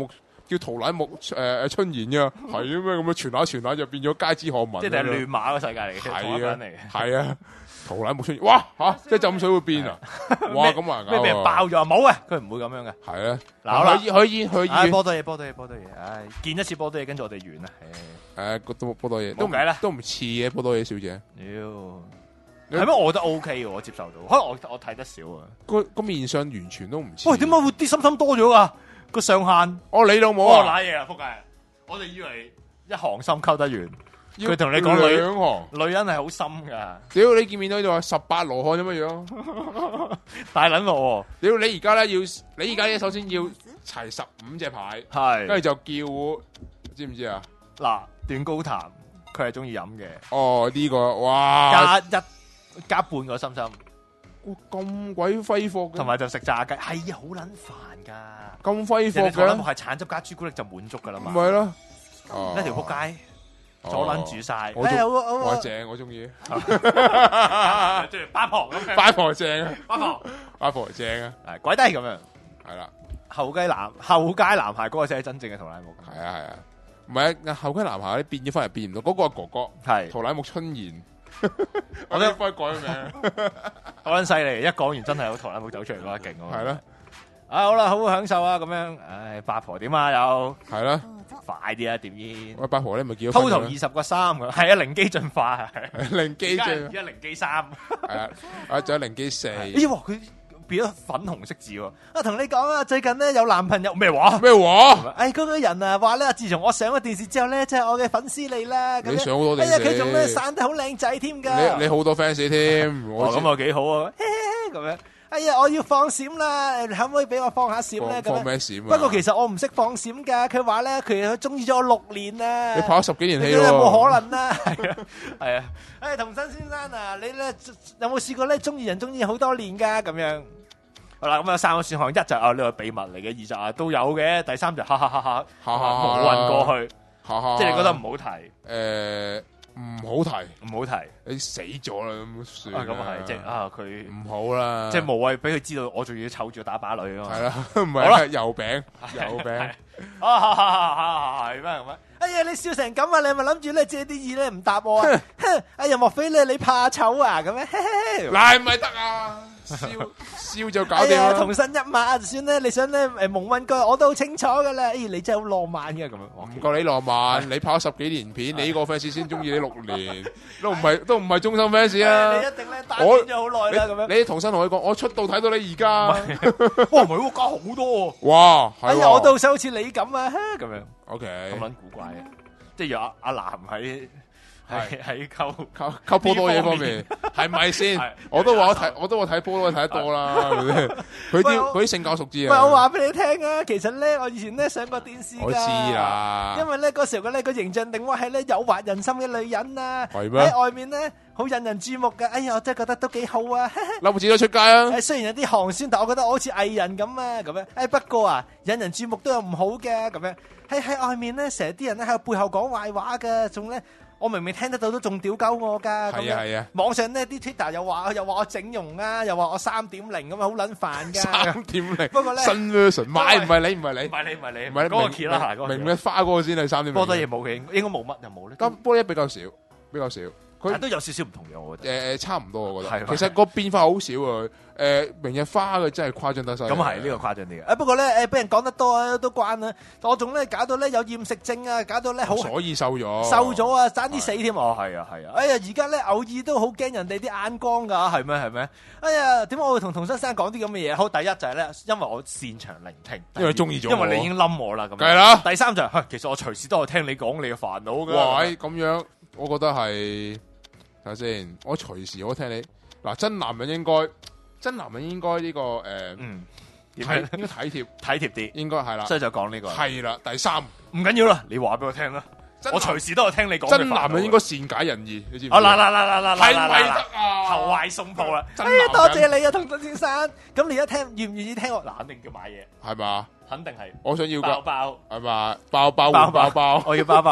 叫陶乃木誒誒春言嘅，係啊咩咁樣傳下傳下就變咗街知巷聞。
即係亂馬個世界嚟嘅，
係啊
嚟嘅，
係啊，陶乃木春言，哇嚇，即係浸水會變啊！哇咁啊，
咩俾人爆咗啊？冇啊，佢唔會咁樣嘅。
係啊，
嗱好啦，
去去醫去醫
唉，波多嘢，波多嘢，波多嘢，唉，見一次波多嘢，跟住我哋完啦。
誒，都波多嘢，都唔
計啦，
都唔似嘅波多嘢小姐。
妖，係咩？我覺得 O K 嘅，我接受到。可能我我睇得少啊。
個個面相完全都唔似。
喂，點解會啲心心多咗噶？個上限？
哦，你老母啊！
瀨嘢啊，仆街！我哋以為一行心溝得完，佢同你講
兩
女
行，
女人係好深噶。
屌你見面到呢度十八羅漢咁樣樣，
大撚喎！
屌你而家咧要，你而家咧首先要齊十五隻牌，
係，
跟住就叫，知唔知啊？
嗱，段高談佢係中意飲嘅。
哦，呢個哇，
加一加半個心心，
哇咁鬼揮霍嘅，
同埋就食炸雞，係啊，好撚煩噶。
咁揮霍
人哋ถั่奶木
嘅，
係橙汁加朱古力就滿足噶啦嘛。
唔係咯，
一條仆街左撚煮晒，
我
哎好啊好啊，
哇正，我中意，
即係八婆咁樣，
八婆正啊，
八婆
八婆正啊，
係跪低咁樣。
係啦，
後街男後街男孩嗰個先係真正嘅ถั่奶木。
係啊係啊，唔係啊，後街男孩咧變咗翻嚟變唔到，嗰個係哥哥，
係
陶乃木春言，
我都
我都幫佢改名，
好撚犀利，一講完真係有ถั่奶木走出嚟嗰一勁喎。
係啦
啊好啦，好享受啊咁樣，唉八婆點啊又
係啦，
快啲啊點煙
喂八婆你咪結咗婚
，total 二十個三㗎，係啊零機進化係。
零機
而
啫，
家零機三，
係啊，啊仲有零機四，
咦哇佢變咗粉紅色字喎！啊同你講啊，最近咧有男朋友咩話？
咩話？
哎嗰個人啊話咧，自從我上咗電視之後咧，即係我嘅粉絲嚟啦。咁樣
你上好多電視
哎呀佢仲咧生得好靚仔添㗎。
你你好多 fans 添，我知
哦咁啊幾好啊，嘿嘿嘿咁樣。哎呀我要放閃啦，可唔可以俾我放下閃咧？
放
咁樣
放咩閃啊？
不過其實我唔識放閃㗎，佢話咧佢中意咗我六年啊。
你跑咗十幾年戲
有
喎，
冇可能啦？係啊，係啊。誒，童新先生啊，你咧有冇試過咧中意人中意好多年㗎？咁樣好啦，咁有三個選項，一就啊呢個秘密嚟嘅，二就啊都有嘅，第三就哈哈哈哈
哈哈哈
冇運過去，
哈哈
即係你覺得唔好提，
誒唔好提，
唔好提
你死咗啦咁算
啊，
啦。
咁啊係，即係啊佢
唔好啦，
即係無謂俾佢知道，我仲要湊住打靶女啊嘛。
係啦，唔
好啦
係油餅油餅，
啊係咩咁啊？哎呀，你笑成咁啊！你係咪諗住咧借啲意咧唔答我啊？哎呀，莫非咧你怕醜啊？咁樣
嗱唔係得啊，笑笑就搞掂啦。
童身一馬，就算咧你想咧誒蒙混過，我都好清楚噶啦。哎，你真係好浪漫嘅咁樣。
唔夠你浪漫，你跑十幾年片，你呢個 fans 先中意你六年，都唔係都唔係忠心 fans 啊！
你一定咧單戀咗好耐啦咁樣。
你童身同佢講，我出道睇到你而家，
哇唔係喎，加好多喎。
哇，
哎呀，我都想好似你咁啊，咁樣。
OK，
咁撚古怪嘅，即係有阿阿南喺喺喺溝
溝溝波多嘢方面係咪先？我都話我睇，我都話睇波多睇得多啦，係咪先？佢啲佢啲性教熟知啊！
唔係我話俾你聽啊，其實咧我以前咧上過電視㗎，
我知啦。
因為咧嗰時候嘅咧個形象定位係咧誘惑人心嘅女人啊，
係咩？
喺外面咧好引人注目㗎。哎呀，我真係覺得都幾好啊！
嬲子都出街啊！
誒雖然有啲寒酸，但我覺得我好似藝人咁啊，咁樣。誒不過啊，引人注目都有唔好嘅咁樣。喺喺外面咧，成日啲人咧喺背後講壞話㗎，仲咧。我明明聽得到都仲屌鳩我㗎，咁樣
係啊！
網上呢啲 Twitter 又話又話我整容啊，又話我三點零咁啊，好撚煩㗎。
三點零，
不過咧
新 version 買唔係你唔係你，
唔係你唔係你，
唔係
嗰個揭啦，
明明花嗰個先係三點零。
波多嘢冇嘅，應該冇乜又冇咧。
咁波多嘢比較少，比較少。
佢都有少少唔同樣，我覺得。
誒誒，差唔多，我覺得。
係。
其實個變化好少啊。誒，明日花嘅真係誇張得犀利。
咁係呢個誇張啲嘅。誒不過咧，誒俾人講得多啊，都關啦。我仲咧搞到咧有厭食症啊，搞到咧好。
所以瘦咗。
瘦咗啊，爭啲死添。哦，係啊，係啊。哎呀，而家咧偶爾都好驚人哋啲眼光㗎，係咩係咩？哎呀，點解我會同童生生講啲咁嘅嘢？好，第一就係咧，因為我擅長聆聽，
因為中意咗，
因為你已經冧我啦。咁。
係啦。
第三就係，其實我隨時都係聽你講你嘅煩惱㗎。
喂，咁樣我覺得係。睇下先，我隨時我聽你嗱，真男人應該，真男人應該呢個誒，
嗯，
體應該體貼體
貼啲，
應該係啦，
所以就講呢個
係啦。第三
唔緊要啦，你話俾我聽啦，我隨時都有聽你講。
真男人應該善解人意，你知唔知？
啊嗱嗱嗱嗱嗱，
係咪得啊？
投懷送抱啦！哎呀，多謝你啊，童真先生。咁你而家聽願唔願意聽我？嗱，肯定叫買嘢，
係嘛？
肯定係。
我想要個
包包
係嘛？包包包包包，
我要包包。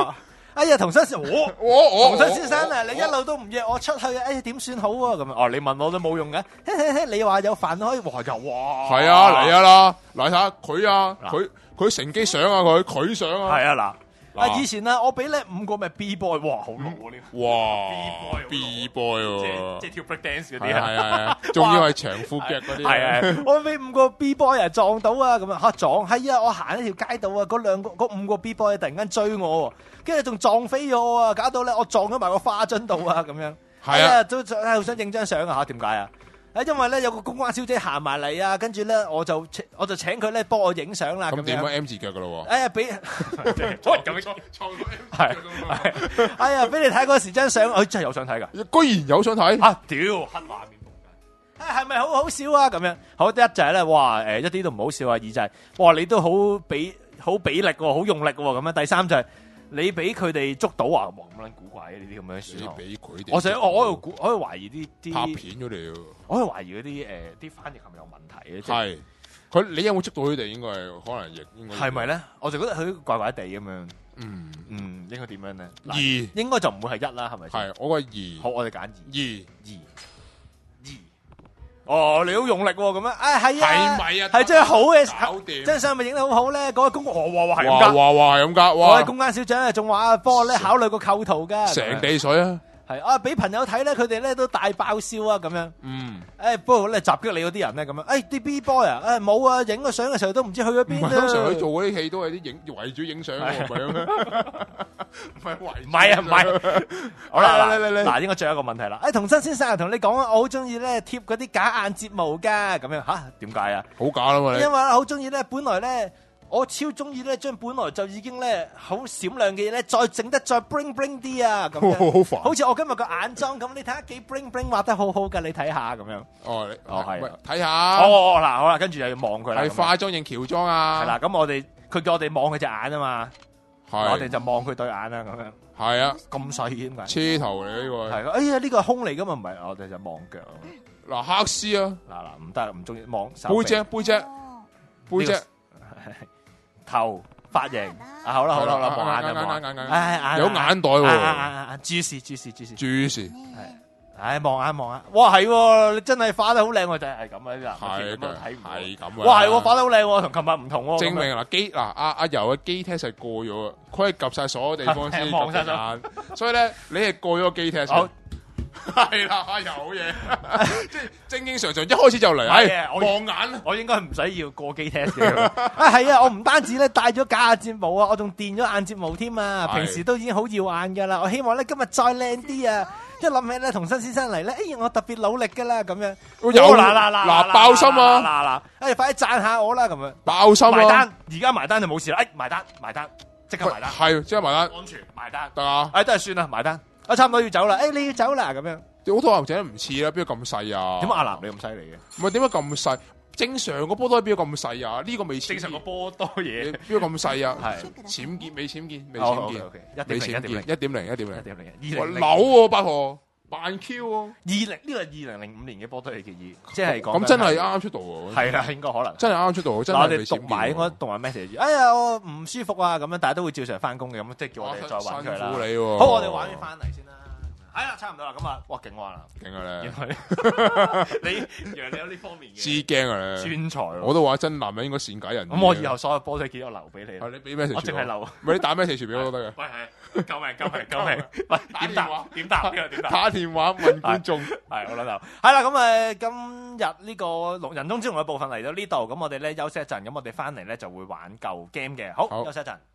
哎呀，童新先生，我
我
童新先生啊，你一路都唔約我出去，哎呀點算好啊？咁哦，你問我都冇用嘅，你話有飯可以話就哇，
係啊嚟啊啦，嗱睇下佢啊，佢佢乘機上啊佢，佢上啊，
係啊嗱。啊！以前啊，我俾咧五個咩 B boy， 哇，好老啊呢個！
哇 ，B boy 喎，
即係跳 break dance 嗰啲啊，
係啊，仲要係長褲腳嗰啲。
係啊，我俾五個 B boy 啊撞到啊，咁啊嚇撞，係啊，我行一條街度啊，嗰兩個嗰五個 B boy 突然間追我，跟住仲撞飛咗我啊，搞到咧我撞咗埋個花樽度啊，咁樣。係啊，都好想影張相啊嚇，點解啊？誒，因為咧有個公關小姐行埋嚟啊，跟住咧我就我就請佢咧幫我影相啦。咁點樣 M 字腳噶咯？哎呀，俾咁創創係，哎呀，俾你睇嗰時張相，佢真係有想睇噶，
居然有想睇
啊！屌，黑畫面誒，係咪好好笑啊？咁樣好，一就係咧，哇，誒，一啲都唔好笑啊！二就係，哇，你都好俾好俾力喎，好用力喎，咁樣。第三就係。你俾佢哋捉到啊！咁撚古怪嘅呢啲咁樣選項，俾佢哋。我想我喺度估，我喺度懷疑啲啲
拍片咗你，
我喺度懷疑嗰啲誒啲翻譯係咪有問題嘅？
係佢你有冇捉到佢哋？應該係可能亦應該係
咪咧？我就覺得佢怪怪地咁樣。
嗯
嗯，應該點樣咧？
二
應該就唔會係一啦，係咪？
係我個二。
好，我哋揀二。
二
二二。哦，你好用力喎，咁樣，哎係啊，
係咪啊？
係真係好嘅，
搞掂，
張相咪影得好好咧。嗰位公，哇哇哇係
咁噶，哇哇係咁噶，
嗰位公關小姐仲話幫我咧考慮個構圖噶，
成地水啊！
係啊，俾朋友睇咧，佢哋咧都大爆笑啊，咁樣。
嗯，
誒，不過咧襲擊你嗰啲人咧，咁樣，誒啲 B boy 啊，誒冇啊，影個相嘅時候都唔知去咗邊啦。
通常佢做嗰啲戲都係啲影圍住影相嘅，唔係咩？唔係圍，
唔係啊，唔係。好啦，嚟嚟嚟，嗱，應該最後一個問題啦。誒，童新先生同你講啊，我好中意咧貼嗰啲假眼睫毛噶，咁樣吓，點解啊？
好假啦嘛！
因為我好中意咧，本來咧。我超中意咧，將本來就已經咧好閃亮嘅嘢咧，再整得再 bling bling 啲啊！咁樣好煩，好似我今日個眼妝咁，你睇下幾 bling bling 畫得好好噶，你睇下咁樣。哦，哦係，
睇下。
哦嗱，好啦，跟住又要望佢啦。
係化妝定喬裝啊？
係啦，咁我哋佢叫我哋望佢隻眼啊嘛，
係，
我哋就望佢對眼啦，咁樣。
係啊，
咁細點解？
車頭嚟呢個。
係，哎呀呢個係胸嚟噶嘛，唔係，我哋就望腳。
嗱，黑絲啊！
嗱嗱，唔得，唔中意望。
背脊，背脊，背脊。
頭髮型啊，好啦好啦好啦，望眼就望，唉
有眼袋喎，
注視注視注視
注視，
係，唉望眼望眼，哇係，你真係化得好靚喎，就係咁啊啲人，
係
睇唔
係咁啊，
哇係，化得好靚喎，同琴日唔同喎，
證明嗱機嗱阿阿柔嘅機 test 係過咗啊，佢係及晒所有地方先望晒眼，所以咧你係過咗個機 test。係啦，有嘢，即係正正常常一開始就嚟，係望眼，
我應該唔使要過機 test 嘅。啊係啊，我唔單止咧戴咗假眼睫毛啊，我仲電咗眼睫毛添啊，平時都已經好耀眼噶啦，我希望咧今日再靚啲啊！一諗起咧同新先生嚟咧，哎呀我特別努力噶啦咁樣，
有嗱嗱嗱嗱爆心啊！
嗱嗱，哎快啲讚下我啦咁樣，
爆心啊！
埋單，而家埋單就冇事啦，哎埋單埋單，即刻埋單，
係即刻埋單，
安全埋單
得啊！
哎都係算啦，埋單。我差唔多要走啦，誒你要走啦咁樣，
好多男仔唔似啦，邊個咁細啊？
點解阿南你咁犀利嘅？
唔係點解咁細？正常個波多邊個咁細啊？呢個未
正常個波多嘢，
邊個咁細啊？
係
淺見未淺見未淺見，
未淺見
一點零一點零一點零
一點零二零
扭喎八婆扮 Q 喎，
二零呢個係二零零五年嘅波多野結衣，即係講
咁真係啱啱出道喎，
係啦，應該可能
真係啱啱出道，真係
我哋讀埋應該讀埋 message，哎呀我唔舒服啊咁樣，大家都會照常翻工嘅，咁即係叫我哋再揾佢啦。辛苦你喎，好我哋玩完翻嚟先啦。係啦，差唔多啦，咁啊，哇，勁玩啦，
勁啊你！
你原來你有呢方面嘅，
知驚啊你！
專才，
我都話真男人應該善解人意。
咁我以後所有波都記我留俾你。
你俾咩？
我淨係留，
唔係你打咩詞俾我都得嘅。
喂係，救命救命救命！喂，點答？點答？呢個點答？
打電話問觀眾。係
我諗就係啦，咁誒，今日呢個人中之龍嘅部分嚟到呢度，咁我哋咧休息一陣，咁我哋翻嚟咧就會玩舊 game 嘅。好，休息一陣。